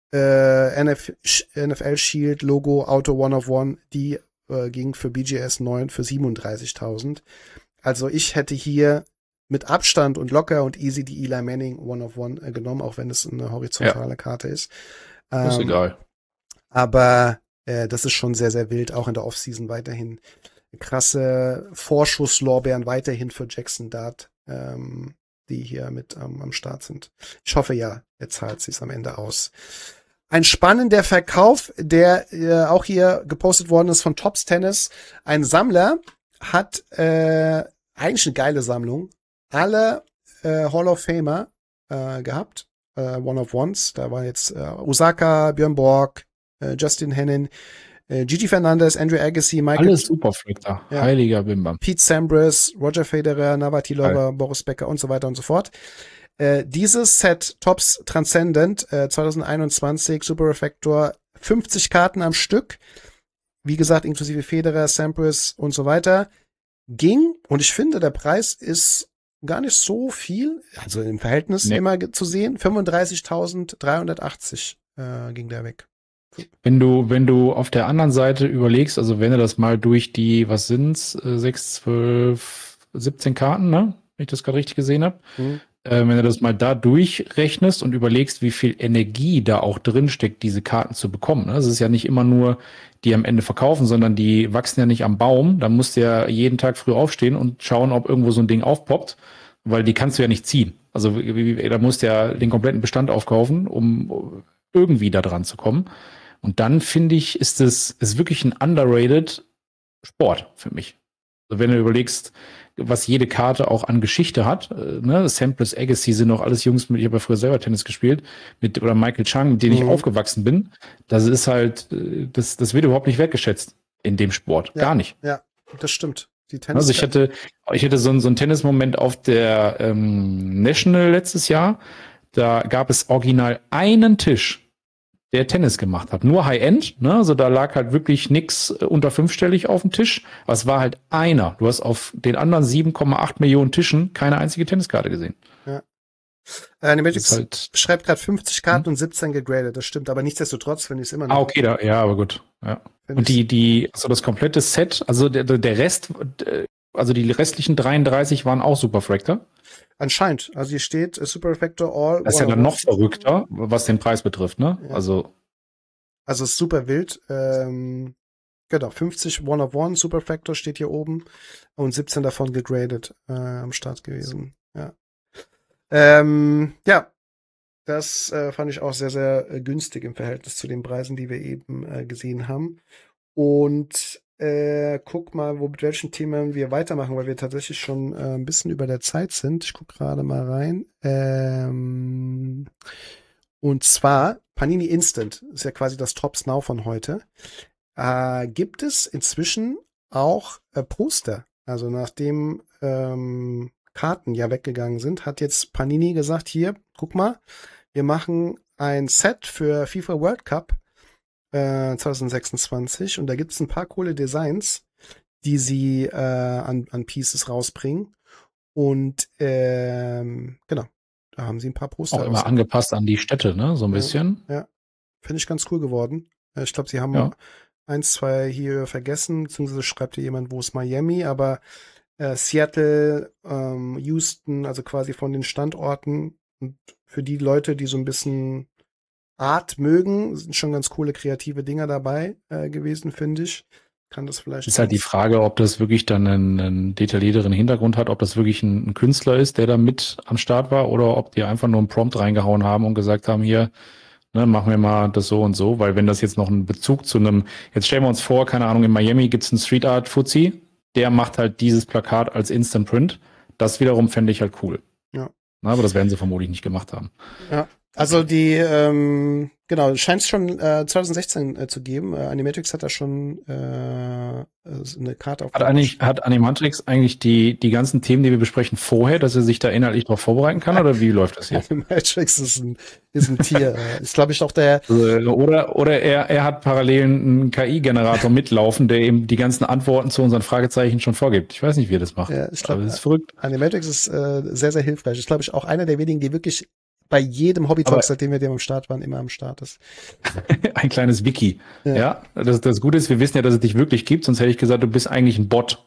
NFL Shield Logo, Auto One-of-One, die ging für BGS 9 für 37.000. Also ich hätte hier mit Abstand und locker und easy die Eli Manning One-of-One genommen, auch wenn es eine horizontale Karte ist. Ist egal. Aber das ist schon sehr, sehr wild, auch in der Offseason weiterhin. Krasse Vorschusslorbeeren weiterhin für Jackson Dart, die hier mit am Start sind. Ich hoffe ja, er zahlt sich am Ende aus. Ein spannender Verkauf, der auch hier gepostet worden ist von Tops Tennis. Ein Sammler hat eigentlich eine geile Sammlung. Alle Hall of Famer gehabt. One-of-Ones. Da war jetzt Osaka, Björn Borg, Justin Henin, Gigi Fernandez, Andrew Agassi, Michael. Alles Superflöter. Ja. Heiliger Bimbam. Pete Sampras, Roger Federer, Navratilova, Boris Becker und so weiter und so fort. Dieses Set Tops Transcendent 2021 Super Reflector 50 Karten am Stück. Wie gesagt, inklusive Federer, Sampras und so weiter. Ging, und ich finde, der Preis ist gar nicht so viel, also im Verhältnis immer zu sehen, 35.380 ging der weg. Wenn du auf der anderen Seite überlegst, also wenn du das mal durch die, was sind's, 6, 12, 17 Karten, ne? Wenn ich das gerade richtig gesehen habe, wenn du das mal da durchrechnest und überlegst, wie viel Energie da auch drin steckt, diese Karten zu bekommen. Ne? Es ist ja nicht immer nur die am Ende verkaufen, sondern die wachsen ja nicht am Baum. Da musst du ja jeden Tag früh aufstehen und schauen, ob irgendwo so ein Ding aufpoppt, weil die kannst du ja nicht ziehen. Also da musst du ja den kompletten Bestand aufkaufen, um irgendwie da dran zu kommen. Und dann finde ich, ist wirklich ein underrated Sport für mich. Also wenn du überlegst, was jede Karte auch an Geschichte hat, ne, Sampras, Agassi sind auch alles Jungs, ich habe ja früher selber Tennis gespielt, oder Michael Chang, mit denen ich aufgewachsen bin. Das ist halt, das wird überhaupt nicht wertgeschätzt in dem Sport. Ja, gar nicht. Ja, das stimmt. Die Tennis also ich hatte so einen Tennismoment auf der National letztes Jahr. Da gab es original einen Tisch, der Tennis gemacht hat. Nur High-End, ne? Also da lag halt wirklich nix unter 5-stellig auf dem Tisch. Aber es war halt einer. Du hast auf den anderen 7,8 Millionen Tischen keine einzige Tenniskarte gesehen. Ja. Animatrix halt schreibt gerade 50 Karten und 17 gegradet, das stimmt, aber nichtsdestotrotz finde ich es immer noch. Okay, ja, aber gut. Ja. Und also das komplette Set, also der Rest, also die restlichen 33 waren auch Super Fractor? Anscheinend. Also hier steht Super Fractor All. Das ist ja dann noch verrückter, was den Preis betrifft, ne? Ja. Also es ist super wild. Genau, 50 One-of-One Super Fractor steht hier oben und 17 davon gegradet am Start gewesen. Ja. Ja, das fand ich auch sehr, sehr günstig im Verhältnis zu den Preisen, die wir eben gesehen haben. Und guck mal, mit welchen Themen wir weitermachen, weil wir tatsächlich schon ein bisschen über der Zeit sind. Ich guck gerade mal rein. Und zwar Panini Instant, ist ja quasi das Tops Now von heute. Gibt es inzwischen auch Poster. Also nachdem Karten ja weggegangen sind, hat jetzt Panini gesagt, hier, guck mal, wir machen ein Set für FIFA World Cup 2026 und da gibt es ein paar coole Designs, die sie an Pieces rausbringen. Und genau, da haben sie ein paar Poster. Auch immer angepasst an die Städte, ne? So ein bisschen. Ja, finde ich ganz cool geworden. Ich glaube, sie haben 1, 2 hier vergessen, beziehungsweise schreibt hier jemand, wo ist Miami, aber Seattle, Houston, also quasi von den Standorten. Und für die Leute, die so ein bisschen Art mögen, sind schon ganz coole kreative Dinger dabei gewesen, finde ich. Kann das vielleicht. Ist halt die Frage, ob das wirklich dann einen detaillierteren Hintergrund hat, ob das wirklich ein Künstler ist, der da mit am Start war, oder ob die einfach nur einen Prompt reingehauen haben und gesagt haben, hier, ne, machen wir mal das so und so, weil wenn das jetzt noch einen Bezug zu einem, jetzt stellen wir uns vor, keine Ahnung, in Miami gibt es einen Street Art Fuzzi, der macht halt dieses Plakat als Instant Print. Das wiederum fände ich halt cool. Ja. Na, aber das werden sie vermutlich nicht gemacht haben. Ja. Also die, genau, scheint es schon 2016 zu geben. Animatrix hat da schon eine Karte auf. Hat Animatrix eigentlich die ganzen Themen, die wir besprechen, vorher, dass er sich da inhaltlich darauf vorbereiten kann, oder wie läuft das hier? Animatrix ist ein Tier. Ist, glaube ich, auch der. Oder er hat parallel einen KI-Generator mitlaufen, der eben die ganzen Antworten zu unseren Fragezeichen schon vorgibt. Ich weiß nicht, wie er das macht. Ja, ich glaube, das ist verrückt. Animatrix ist sehr, sehr hilfreich. Ist, glaube ich, auch einer der wenigen, die wirklich bei jedem Hobby-Talk, seitdem wir am Start waren, immer am Start ist. Ein kleines Wiki. Ja, das Gute ist, wir wissen ja, dass es dich wirklich gibt, sonst hätte ich gesagt, du bist eigentlich ein Bot.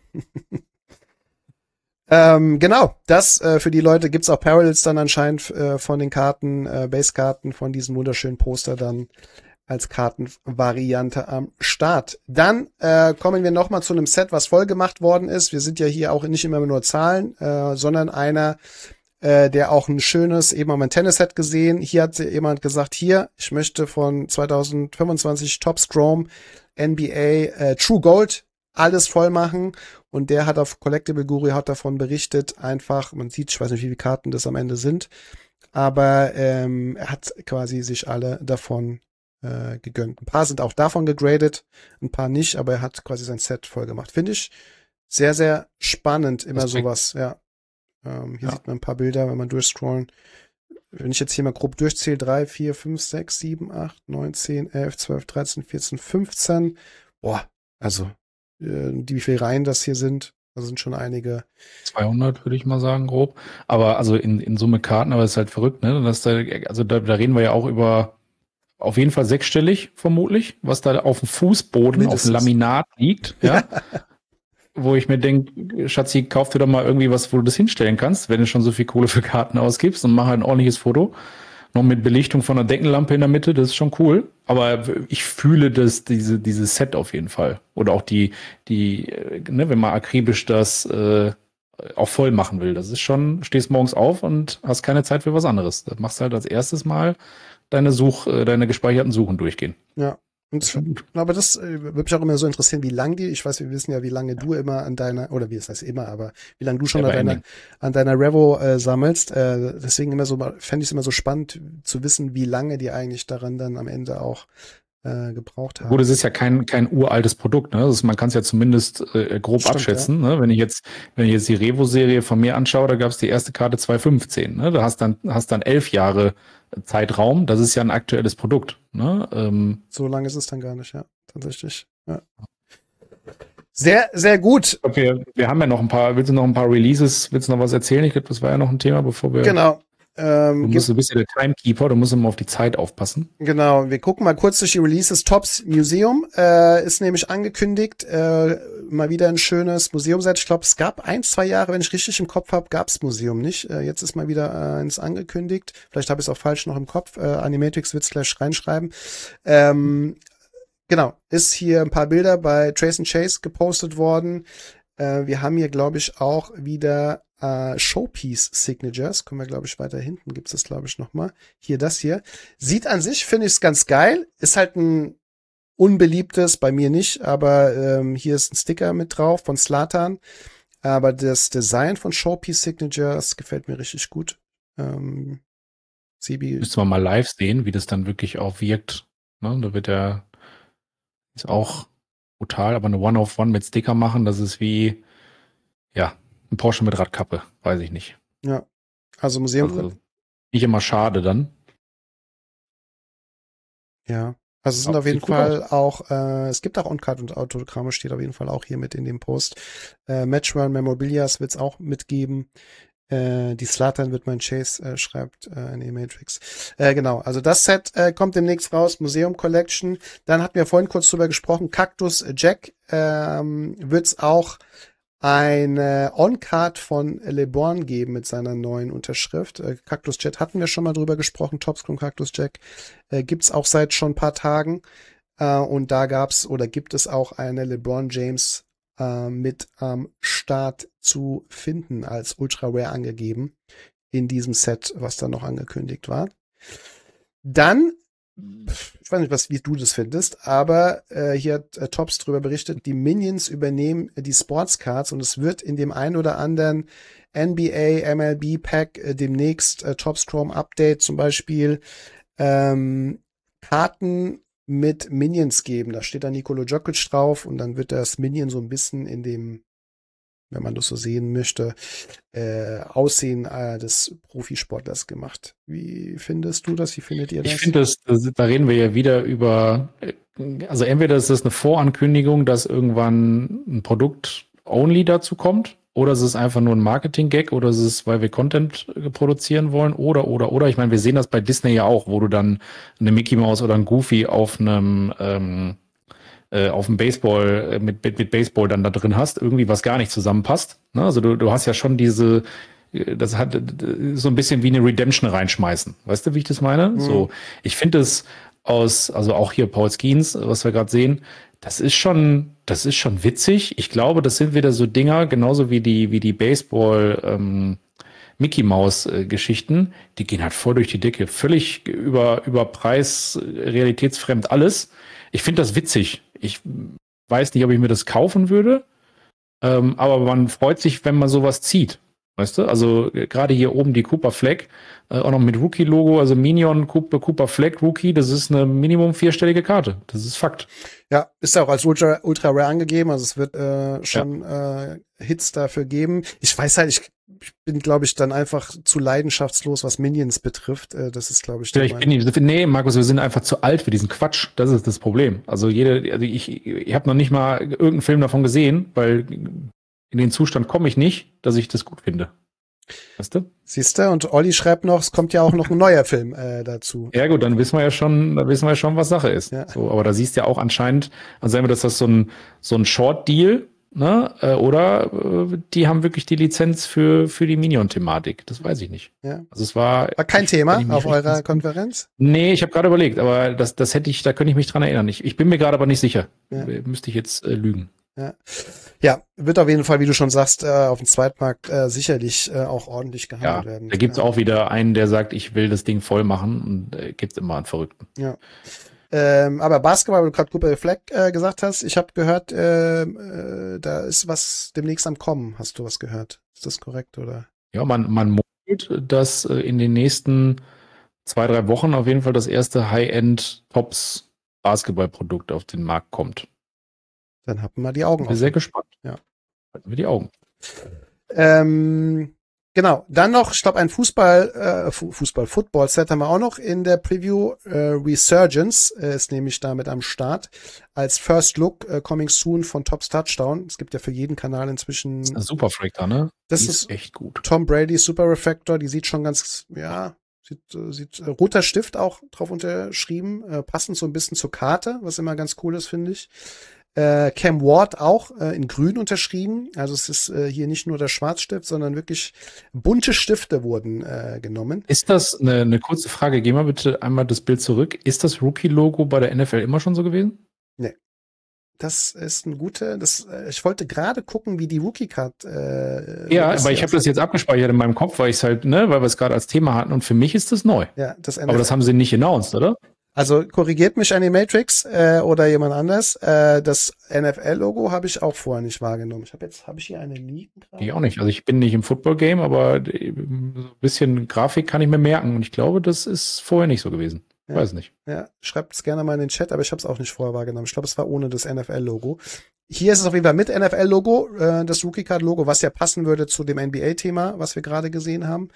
Genau, das für die Leute gibt's auch Parallels dann anscheinend von den Karten, Base-Karten von diesem wunderschönen Poster dann als Kartenvariante am Start. Dann kommen wir nochmal zu einem Set, was voll gemacht worden ist. Wir sind ja hier auch nicht immer nur Zahlen, sondern einer, der auch ein schönes, eben haben wir ein Tennis-Set gesehen. Hier hat jemand gesagt, hier, ich möchte von 2025 Topps Chrome NBA True Gold alles voll machen. Und der hat auf Collectible Guru hat davon berichtet, einfach, man sieht, ich weiß nicht, wie viele Karten das am Ende sind, aber er hat quasi sich alle davon gegönnt. Ein paar sind auch davon gegradet, ein paar nicht, aber er hat quasi sein Set voll gemacht. Finde ich sehr, sehr spannend, immer sowas, ja. Hier sieht man ein paar Bilder, wenn man durchscrollen. Wenn ich jetzt hier mal grob durchzähle, 3, 4, 5, 6, 7, 8, 9, 10, 11, 12, 13, 14, 15. Boah, also wie viele Reihen das hier sind, da sind schon einige. 200 würde ich mal sagen, grob. Aber also in Summe Karten, aber es ist halt verrückt, ne? Da reden wir ja auch über auf jeden Fall sechsstellig vermutlich, was da auf dem Fußboden, mindestens auf dem Laminat liegt. Ja. Wo ich mir denke, Schatzi, kauf dir doch mal irgendwie was, wo du das hinstellen kannst, wenn du schon so viel Kohle für Karten ausgibst, und mach halt ein ordentliches Foto. Noch mit Belichtung von einer Deckenlampe in der Mitte, das ist schon cool. Aber ich fühle dieses Set auf jeden Fall. Oder auch ne, wenn man akribisch das auch voll machen will. Das ist schon, stehst morgens auf und hast keine Zeit für was anderes. Das machst du halt als erstes Mal deine gespeicherten Suchen durchgehen. Ja. Aber das würde mich auch immer so interessieren, wie lange wir wissen ja, wie lange du immer an deiner, oder wie es heißt immer, aber wie lange du schon an deiner Revo sammelst. Deswegen fände ich es immer so spannend zu wissen, wie lange die eigentlich daran dann am Ende auch gebraucht haben. Gut, es ist ja kein uraltes Produkt, ne? Man kann es ja zumindest grob abschätzen. Ja. Ne? Wenn ich jetzt die Revo-Serie von mir anschaue, da gab es die erste Karte 2015. Ne? Da hast dann 11 Jahre Zeitraum. Das ist ja ein aktuelles Produkt. Ne? So lange ist es dann gar nicht, ja, tatsächlich. Ja. Sehr, sehr gut. Okay, wir haben ja noch ein paar. Willst du noch ein paar Releases? Willst du noch was erzählen? Ich glaube, das war ja noch ein Thema, bevor wir. Genau. Du bist ja der Timekeeper, du musst immer auf die Zeit aufpassen. Genau, wir gucken mal kurz durch die Releases. Topps Museum ist nämlich angekündigt. Mal wieder ein schönes Museumset. Ich glaube, es gab 1-2 Jahre, wenn ich richtig im Kopf habe, gab es Museum nicht. Jetzt ist mal wieder eins angekündigt. Vielleicht habe ich es auch falsch noch im Kopf. Animatrix wird's gleich reinschreiben. Genau, ist hier ein paar Bilder bei Trace & Chase gepostet worden. Wir haben hier, glaube ich, auch wieder Showpiece Signatures. Kommen wir, glaube ich, weiter hinten. Gibt es das, glaube ich, noch mal. Hier, das hier. Sieht an sich, finde ich es ganz geil. Ist halt ein unbeliebtes, bei mir nicht, aber hier ist ein Sticker mit drauf von Zlatan. Aber das Design von Showpiece Signatures gefällt mir richtig gut. Müsste man mal live sehen, wie das dann wirklich auch wirkt. Ne? Da wird ist auch brutal, aber eine One-of-One mit Sticker machen, das ist wie, ja, ein Porsche mit Radkappe, weiß ich nicht. Ja, also Museum. Also nicht immer schade dann. Ja, also es sind auf jeden Fall auch, es gibt auch On-Card und Autogramme, steht auf jeden Fall auch hier mit in dem Post. Matchman Memorabilias wird es auch mitgeben. Die Zlatan wird mein Chase, schreibt Animatrix. Genau, also das Set kommt demnächst raus, Museum Collection. Dann hatten wir vorhin kurz drüber gesprochen, Cactus Jack wird es auch eine On-Card von LeBron geben mit seiner neuen Unterschrift. Cactus Jack hatten wir schon mal drüber gesprochen, Topps Cactus Jack gibt's auch seit schon ein paar Tagen. Und da gibt es auch eine LeBron James mit am Start zu finden, als Ultra Rare angegeben in diesem Set, was da noch angekündigt war. Dann, ich weiß nicht, wie du das findest, aber hier hat Topps drüber berichtet, die Minions übernehmen die Sportscards und es wird in dem einen oder anderen NBA, MLB Pack demnächst Topps Chrome Update zum Beispiel Karten mit Minions geben. Da steht da Nikola Jokic drauf und dann wird das Minion so ein bisschen in dem, wenn man das so sehen möchte, Aussehen des Profisportlers gemacht. Wie findest du das? Wie findet ihr das? Ich finde, da reden wir ja wieder über, also entweder ist das eine Vorankündigung, dass irgendwann ein Produkt only dazu kommt, oder es ist einfach nur ein Marketing-Gag, oder es ist, weil wir Content produzieren wollen, oder. Ich meine, wir sehen das bei Disney ja auch, wo du dann eine Mickey Mouse oder ein Goofy auf dem Baseball, mit Baseball dann da drin hast, irgendwie was gar nicht zusammenpasst. Ne? Also du hast ja schon das hat so ein bisschen wie eine Redemption reinschmeißen. Weißt du, wie ich das meine? Mhm. So, ich finde es also auch hier Paul Skeens, was wir gerade sehen, das ist schon witzig. Ich glaube, das sind wieder so Dinger, genauso wie die Baseball Mickey Maus Geschichten, die gehen halt voll durch die Decke, völlig über Preis, realitätsfremd alles. Ich finde das witzig. Ich weiß nicht, ob ich mir das kaufen würde, aber man freut sich, wenn man sowas zieht. Weißt du? Also gerade hier oben die Cooper Flag, auch noch mit Rookie-Logo, also Minion Cooper Flag Rookie, das ist eine Minimum 4-stellige Karte. Das ist Fakt. Ja, ist ja auch als Ultra Rare angegeben, also es wird schon Hits dafür geben. Ich weiß halt, ich bin, glaube ich, dann einfach zu leidenschaftslos, was Minions betrifft. Das ist, glaube ich, nee, Markus, wir sind einfach zu alt für diesen Quatsch. Das ist das Problem. Also ich habe noch nicht mal irgendeinen Film davon gesehen, weil in den Zustand komme ich nicht, dass ich das gut finde. Weißt du? Siehst du? Und Olli schreibt noch, es kommt ja auch noch ein neuer Film dazu. Ja gut, dann wissen wir ja schon, was Sache ist. Ja. So, aber da siehst du ja auch anscheinend, also entweder ist das so ein Short-Deal, ne? Oder die haben wirklich die Lizenz für die Minion-Thematik. Das weiß ich nicht. Ja. Also es war kein Thema auf eurer Konferenz? Nee, ich habe gerade überlegt, aber da könnte ich mich dran erinnern. Ich bin mir gerade aber nicht sicher. Ja. Müsste ich jetzt lügen. Ja, wird auf jeden Fall, wie du schon sagst, auf dem Zweitmarkt sicherlich auch ordentlich gehandelt werden. Da gibt's auch wieder einen, der sagt, ich will das Ding voll machen, und gibt's immer einen Verrückten. Ja. Aber Basketball, weil du gerade Cooper Flag gesagt hast, ich habe gehört, da ist was demnächst am Kommen. Hast du was gehört? Ist das korrekt, oder? Ja, man munkelt, dass in den nächsten 2-3 Wochen auf jeden Fall das erste High-End Tops Basketballprodukt auf den Markt kommt. Dann haben wir die Augen offen. Ich bin sehr gespannt. Ja. Halten wir die Augen. Genau, dann noch, ich glaube, ein Football-Set haben wir auch noch in der Preview. Resurgence ist nämlich damit am Start. Als First Look coming soon von Topps Touchdown. Es gibt ja für jeden Kanal inzwischen. Das ist eine Super Refractor, ne? Das die ist echt gut. Tom Brady Super Refractor. Die sieht schon ganz, sieht roter Stift auch drauf unterschrieben. Passend so ein bisschen zur Karte, was immer ganz cool ist, finde ich. Cam Ward auch in grün unterschrieben. Also es ist hier nicht nur der Schwarzstift, sondern wirklich bunte Stifte wurden genommen. Ist das eine kurze Frage? Geh mal bitte einmal das Bild zurück. Ist das Rookie-Logo bei der NFL immer schon so gewesen? Nee. Das ist ein guter, ich wollte gerade gucken, wie die Rookie-Card ja, aber ich habe das jetzt abgespeichert in meinem Kopf, weil ich es halt, weil wir es gerade als Thema hatten und für mich ist das neu. Ja, das NFL. Aber das haben sie nicht announced, oder? Also korrigiert mich Animatrix oder jemand anders. Das NFL-Logo habe ich auch vorher nicht wahrgenommen. Habe ich hier eine liegen gerade? Ich auch nicht. Also ich bin nicht im Football-Game, aber so ein bisschen Grafik kann ich mir merken. Und ich glaube, das ist vorher nicht so gewesen. Ich weiß nicht. Ja, schreibt es gerne mal in den Chat, aber ich habe es auch nicht vorher wahrgenommen. Ich glaube, es war ohne das NFL-Logo. Hier ist es auf jeden Fall mit NFL-Logo, das Rookie-Card-Logo, was ja passen würde zu dem NBA-Thema, was wir gerade gesehen haben.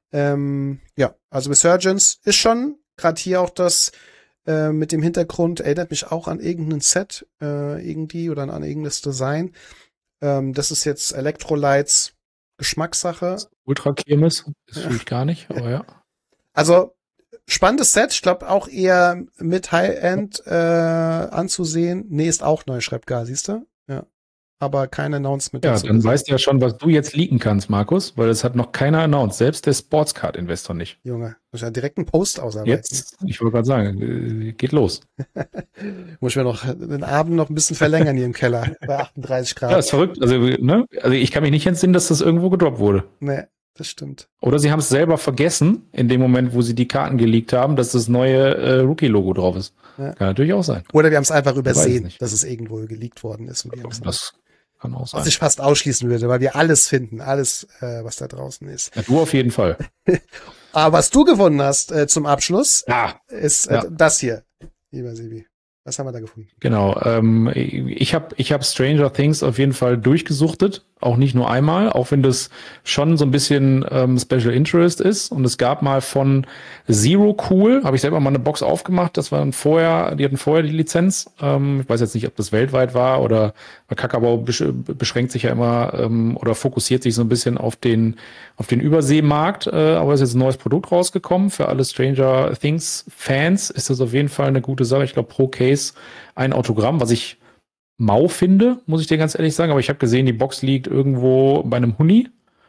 Also Resurgence ist schon, gerade hier auch das mit dem Hintergrund, erinnert mich auch an irgendein Set irgendwie oder an irgendeines Design. Das ist jetzt Electrolytes Geschmackssache. Ultra-Kirmes, das fühle ich gar nicht, aber ja. Also spannendes Set, ich glaube auch eher mit High-End anzusehen. Nee, ist auch neu, schreibt gar, siehst du? Ja. Aber kein Announcement dazu. Ja, dann weißt du ja schon, was du jetzt leaken kannst, Markus, weil das hat noch keiner announced, selbst der Sportscard-Investor nicht. Junge, muss ja direkt einen Post ausarbeiten. Jetzt, ich wollte gerade sagen, geht los. Muss ich mir noch den Abend noch ein bisschen verlängern hier im Keller bei 38 Grad. Ja, ist verrückt. Also ich kann mich nicht entsinnen, dass das irgendwo gedroppt wurde. Nee, das stimmt. Oder sie haben es selber vergessen, in dem Moment, wo sie die Karten geleakt haben, dass das neue Rookie-Logo drauf ist. Ja. Kann natürlich auch sein. Oder wir haben es einfach übersehen, dass es irgendwo geleakt worden ist. Und das kann auch sein. Was ich fast ausschließen würde, weil wir alles finden, alles, was da draußen ist. Ja, du auf jeden Fall. Aber was du gefunden hast zum Abschluss, ist das hier, lieber Sebi. Was haben wir da gefunden? Genau, ich hab Stranger Things auf jeden Fall durchgesuchtet, auch nicht nur einmal, auch wenn das schon so ein bisschen Special Interest ist. Und es gab mal von Zero Cool, habe ich selber mal eine Box aufgemacht, die hatten vorher die Lizenz. Ich weiß jetzt nicht, ob das weltweit war oder weil Kakao beschränkt sich ja immer oder fokussiert sich so ein bisschen auf den Überseemarkt, aber es ist jetzt ein neues Produkt rausgekommen. Für alle Stranger Things Fans ist das auf jeden Fall eine gute Sache. Ich glaube, pro Case ein Autogramm, was ich mau finde, muss ich dir ganz ehrlich sagen, aber ich habe gesehen, die Box liegt irgendwo bei einem Huni.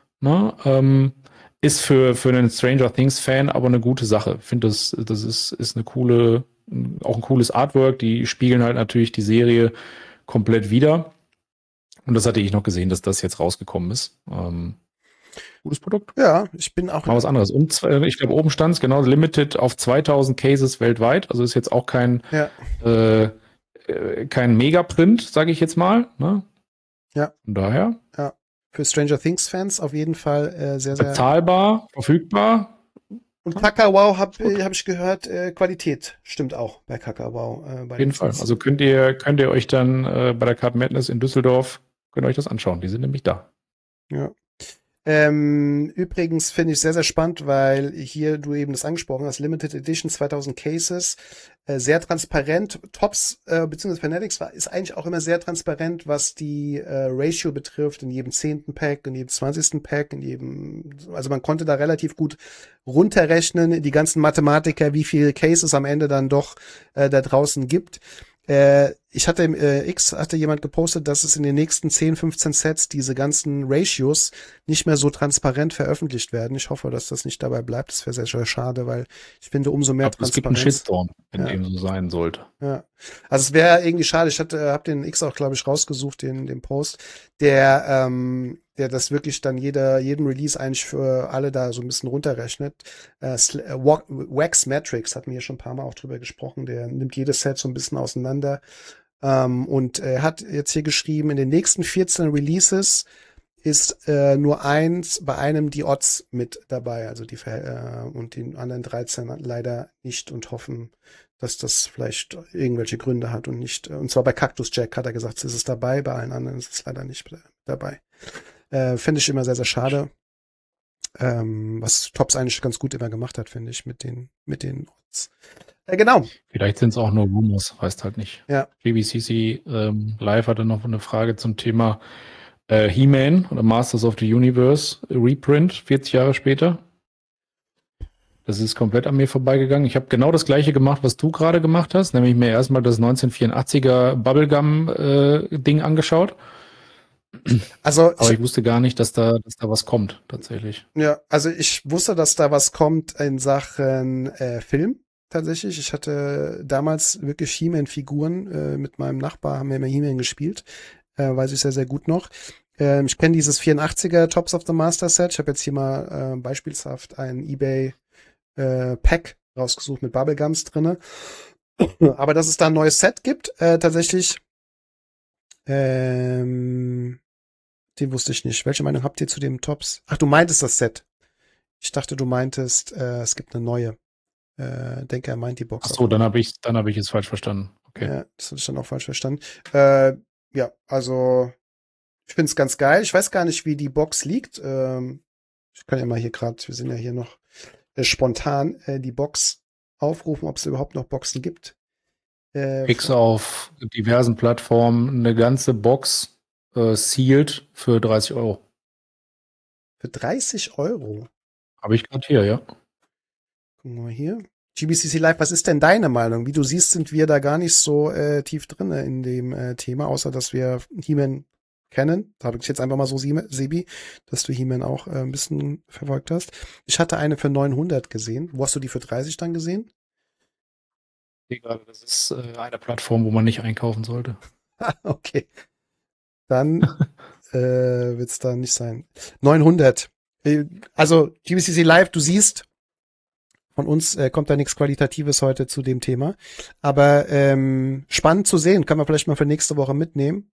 Ne? Ist für einen Stranger Things Fan aber eine gute Sache. Ich finde, das ist auch ein cooles Artwork. Die spiegeln halt natürlich die Serie komplett wider. Und das hatte ich noch gesehen, dass das jetzt rausgekommen ist. Gutes Produkt. Ja, ich bin auch. Mal was anderes. Und ich glaube, oben stand es genau limited auf 2000 Cases weltweit. Also ist jetzt auch kein Megaprint, sage ich jetzt mal. Ne? Ja. Von daher. Ja. Für Stranger Things Fans auf jeden Fall sehr, sehr. Bezahlbar, verfügbar. Und Kakao hab ich gehört, Qualität stimmt auch bei Kakao. Auf jeden Fall. Also könnt ihr euch dann bei der Card Madness in Düsseldorf, könnt ihr euch das anschauen. Die sind nämlich da. Ja. Übrigens finde ich sehr, sehr spannend, weil hier du eben das angesprochen hast, Limited Edition 2000 Cases, sehr transparent. Topps bzw. Fanatics ist eigentlich auch immer sehr transparent, was die Ratio betrifft, in jedem 10. Pack, in jedem 20. Pack, also man konnte da relativ gut runterrechnen, die ganzen Mathematiker, wie viele Cases am Ende dann doch da draußen gibt. Hatte jemand gepostet, dass es in den nächsten 10, 15 Sets diese ganzen Ratios nicht mehr so transparent veröffentlicht werden. Ich hoffe, dass das nicht dabei bleibt. Das wäre sehr, sehr schade, weil ich finde, umso mehr Transparenz. Es gibt einen Shitstorm, wenn dem so sein sollte. Ja. Also es wäre irgendwie schade. Ich habe den X auch, glaube ich, rausgesucht, den Post, der das wirklich dann jeden Release eigentlich für alle da so ein bisschen runterrechnet. Wax Matrix hatten wir hier schon ein paar Mal auch drüber gesprochen. Der nimmt jedes Set so ein bisschen auseinander. Und er hat jetzt hier geschrieben, in den nächsten 14 Releases ist nur bei einem die Odds mit dabei, also und die anderen 13 leider nicht und hoffen, dass das vielleicht irgendwelche Gründe hat und nicht. Und zwar bei Cactus Jack hat er gesagt, es ist dabei, bei allen anderen ist es leider nicht dabei. Finde ich immer sehr, sehr schade. Was Tops eigentlich ganz gut immer gemacht hat, finde ich, mit den Odds. Genau. Vielleicht sind es auch nur Rumors, weißt halt nicht. Ja. GBCC Live hatte noch eine Frage zum Thema He-Man oder Masters of the Universe Reprint, 40 Jahre später. Das ist komplett an mir vorbeigegangen. Ich habe genau das gleiche gemacht, was du gerade gemacht hast, nämlich mir erstmal das 1984er Bubblegum-Ding angeschaut. Also aber ich wusste gar nicht, dass da was kommt, tatsächlich. Ja, also ich wusste, dass da was kommt in Sachen Film, tatsächlich. Ich hatte damals wirklich He-Man-Figuren. Mit meinem Nachbar haben wir immer He-Man gespielt. Weiß ich sehr, sehr gut noch. Ich kenne dieses 84er Tops of the Master Set. Ich habe jetzt hier mal beispielshaft ein eBay Pack rausgesucht mit Bubblegums drinne. Aber dass es da ein neues Set gibt, tatsächlich, den wusste ich nicht. Welche Meinung habt ihr zu dem Tops? Ach, du meintest das Set. Ich dachte, du meintest, es gibt eine neue. Denke, er meint die Box. Ach so, dann habe ich es falsch verstanden. Okay. Ja, das habe ich dann auch falsch verstanden. Ja, also ich finde es ganz geil. Ich weiß gar nicht, wie die Box liegt. Ich kann ja mal hier gerade, wir sind ja hier noch spontan die Box aufrufen, ob es überhaupt noch Boxen gibt. Kriegst auf diversen Plattformen eine ganze Box sealed für 30 €. Für 30 €? Habe ich gerade hier, ja. Gucken wir mal hier. GBCC Live, was ist denn deine Meinung? Wie du siehst, sind wir da gar nicht so tief drin in dem Thema, außer dass wir He-Man kennen. Da habe ich jetzt einfach mal so, Sebi, dass du He-Man auch ein bisschen verfolgt hast. Ich hatte eine für 900 gesehen. Wo hast du die für 30 dann gesehen? Egal, das ist eine Plattform, wo man nicht einkaufen sollte. Okay. Dann wird es da nicht sein. 900. Also GBCC Live, du siehst, von uns kommt da nichts Qualitatives heute zu dem Thema. Aber spannend zu sehen, kann man vielleicht mal für nächste Woche mitnehmen.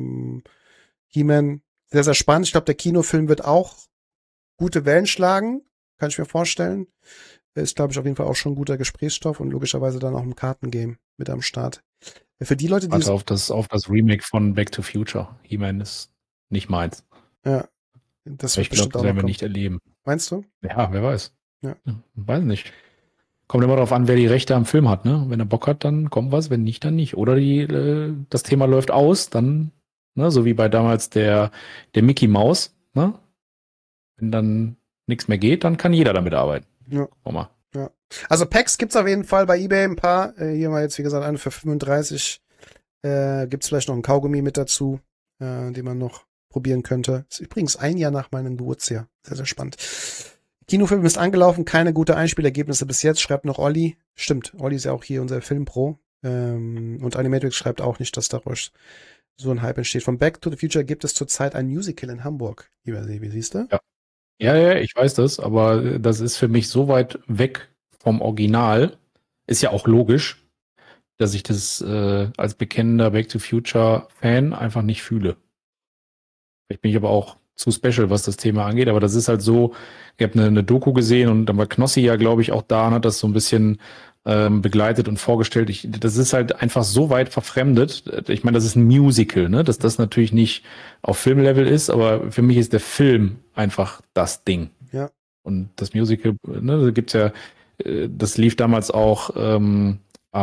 He-Man, sehr, sehr spannend. Ich glaube, der Kinofilm wird auch gute Wellen schlagen, kann ich mir vorstellen. Ist, glaube ich, auf jeden Fall auch schon ein guter Gesprächsstoff und logischerweise dann auch ein Kartengame mit am Start. Für die Leute, die... Also auf das Remake von Back to Future. He-Man ist nicht meins. Ja. Das ich glaube, das werden wir nicht erleben. Meinst du? Ja, wer weiß. Ja. Weiß nicht. Kommt immer darauf an, wer die Rechte am Film hat, ne? Wenn er Bock hat, dann kommt was, wenn nicht, dann nicht. Oder das Thema läuft aus, dann, ne, so wie bei damals der Mickey Mouse, ne? Wenn dann nichts mehr geht, dann kann jeder damit arbeiten. Ja. Guck mal. Ja. Also Packs gibt's auf jeden Fall bei eBay ein paar. Hier mal jetzt, wie gesagt, eine für 35. Gibt's vielleicht noch einen Kaugummi mit dazu, den man noch probieren könnte. Ist übrigens ein Jahr nach meinem Geburtsjahr. Sehr, sehr spannend. Kinofilm ist angelaufen, keine gute Einspielergebnisse bis jetzt, schreibt noch Olli. Stimmt, Olli ist ja auch hier unser Filmpro. Und Animatrix schreibt auch nicht, dass daraus so ein Hype entsteht. Von Back to the Future gibt es zurzeit ein Musical in Hamburg. Lieber Sebi, siehst du? Ja. Ja, ich weiß das, aber das ist für mich so weit weg vom Original. Ist ja auch logisch, dass ich das als bekennender Back to Future Fan einfach nicht fühle. Vielleicht bin ich aber auch zu special, was das Thema angeht, aber das ist halt so, ich habe eine Doku gesehen und dann war Knossi ja, glaube ich, auch da und hat das so ein bisschen begleitet und vorgestellt. Das ist halt einfach so weit verfremdet. Ich meine, das ist ein Musical, ne? Dass das natürlich nicht auf Filmlevel ist, aber für mich ist der Film einfach das Ding. Ja. Und das Musical, ne, da gibt's ja, das lief damals auch am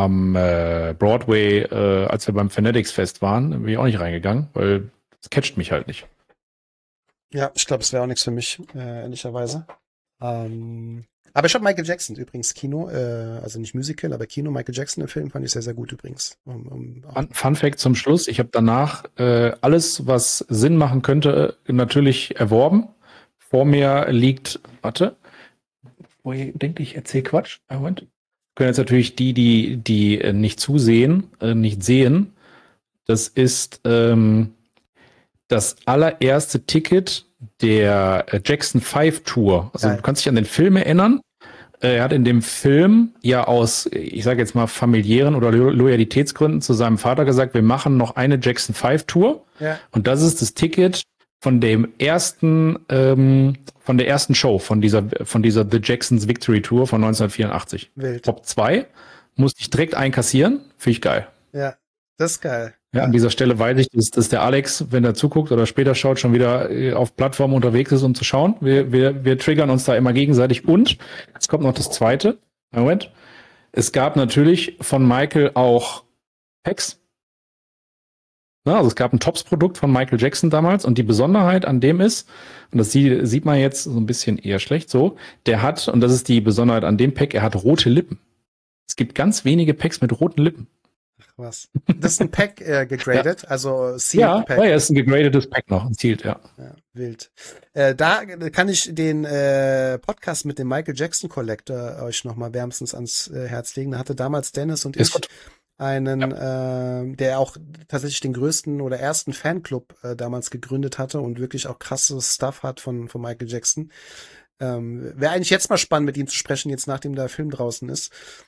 Broadway, als wir beim Fanatics Fest waren, bin ich auch nicht reingegangen, weil das catcht mich halt nicht. Ja, ich glaube, es wäre auch nichts für mich, ehrlicherweise. Aber ich habe Michael Jackson übrigens Kino, also nicht Musical, aber Kino, Michael Jackson im Film fand ich sehr, sehr gut übrigens. Fun Fact zum Schluss, ich habe danach alles, was Sinn machen könnte, natürlich erworben. Vor mir liegt, warte, wo ihr denkt, ich erzähle Quatsch. Moment. Können jetzt natürlich die nicht zusehen, nicht sehen. Das ist das allererste Ticket der Jackson 5 Tour. Also du kannst dich an den Film erinnern. Er hat in dem Film ja aus, ich sage jetzt mal, familiären oder Loyalitätsgründen zu seinem Vater gesagt, wir machen noch eine Jackson 5 Tour. Ja. Und das ist das Ticket von dem ersten, von der ersten Show, von dieser The Jacksons Victory Tour von 1984. Wild. Top 2. Musste ich direkt einkassieren. Finde ich geil. Ja, das ist geil. Ja, an dieser Stelle weiß ich, dass der Alex, wenn er zuguckt oder später schaut, schon wieder auf Plattformen unterwegs ist, um zu schauen. Wir triggern uns da immer gegenseitig. Und jetzt kommt noch das Zweite. Moment. Es gab natürlich von Michael auch Packs. Also es gab ein Tops-Produkt von Michael Jackson damals und die Besonderheit an dem ist, und das sieht man jetzt so ein bisschen eher schlecht so, der hat, und das ist die Besonderheit an dem Pack, er hat rote Lippen. Es gibt ganz wenige Packs mit roten Lippen. Ach was. Das ist ein Pack gegradet, ja. Also Sealed Pack. Ja, ist ein gegradetes Pack noch, ein Sealed, ja. Wild. Da kann ich den Podcast mit dem Michael Jackson Collector euch nochmal wärmstens ans Herz legen. Da hatte damals Dennis und ich einen, der auch tatsächlich den größten oder ersten Fanclub damals gegründet hatte und wirklich auch krasses Stuff hat von Michael Jackson. Wäre eigentlich jetzt mal spannend, mit ihm zu sprechen, jetzt nachdem der Film draußen ist.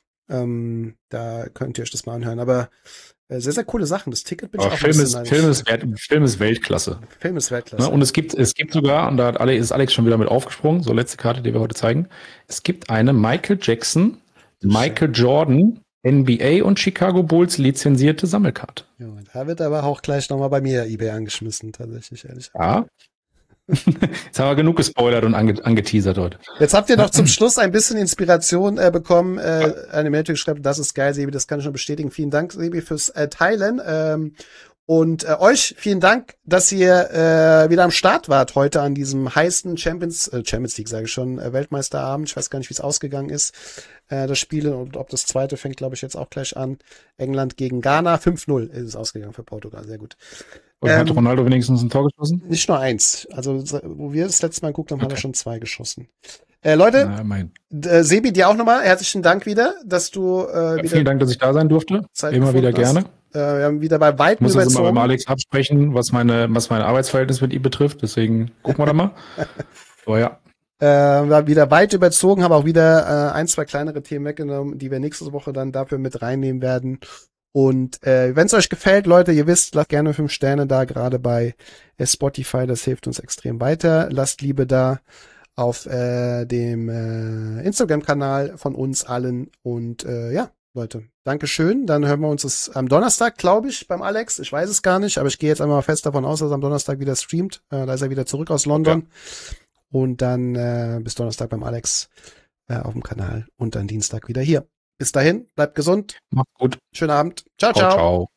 Da könnt ihr euch das mal anhören. Aber sehr, sehr coole Sachen. Das Ticket bin ich auch Film ist Weltklasse. Film ist Weltklasse. Und es gibt sogar, und da ist Alex schon wieder mit aufgesprungen, so letzte Karte, die wir heute zeigen. Es gibt eine Michael Jackson, Michael Jordan, NBA und Chicago Bulls lizenzierte Sammelkarte. Ja, da wird aber auch gleich nochmal bei mir eBay angeschmissen, tatsächlich, ehrlich. Ja. Jetzt haben wir genug gespoilert und angeteasert heute. Jetzt habt ihr noch zum Schluss ein bisschen Inspiration bekommen. Eine Mail geschrieben, das ist geil, Sebi, das kann ich nur bestätigen. Vielen Dank, Sebi, fürs Teilen. Und euch vielen Dank, dass ihr wieder am Start wart heute an diesem heißen Champions League, sage ich schon, Weltmeisterabend. Ich weiß gar nicht, wie es ausgegangen ist, das Spiel. Und ob das zweite fängt, glaube ich, jetzt auch gleich an. England gegen Ghana. 5-0 ist es ausgegangen für Portugal. Sehr gut. Und hat Ronaldo wenigstens ein Tor geschossen? Nicht nur eins. Also, wo wir das letzte Mal geguckt haben, hat er schon 2 geschossen. Leute, Sebi, dir auch nochmal herzlichen Dank wieder, dass du wieder. Vielen Dank, dass ich da sein durfte. Immer wieder gerne. Wir haben wieder bei weitem überzogen. Ich muss das immer mit Alex absprechen, was meine Arbeitsverhältnis mit ihm betrifft. Deswegen gucken wir da mal. Aber ja. Wir haben wieder weit überzogen, haben auch wieder 1, 2 kleinere Themen weggenommen, die wir nächste Woche dann dafür mit reinnehmen werden. Und wenn es euch gefällt, Leute, ihr wisst, lasst gerne 5 Sterne da, gerade bei Spotify, das hilft uns extrem weiter. Lasst Liebe da auf dem Instagram-Kanal von uns allen. Und ja, Leute, Dankeschön. Dann hören wir uns das am Donnerstag, glaube ich, beim Alex. Ich weiß es gar nicht, aber ich gehe jetzt einmal fest davon aus, dass er am Donnerstag wieder streamt. Da ist er wieder zurück aus London. Ja. Und dann bis Donnerstag beim Alex auf dem Kanal und dann Dienstag wieder hier. Bis dahin, bleibt gesund. Macht's gut. Schönen Abend. Ciao, ciao. Ciao.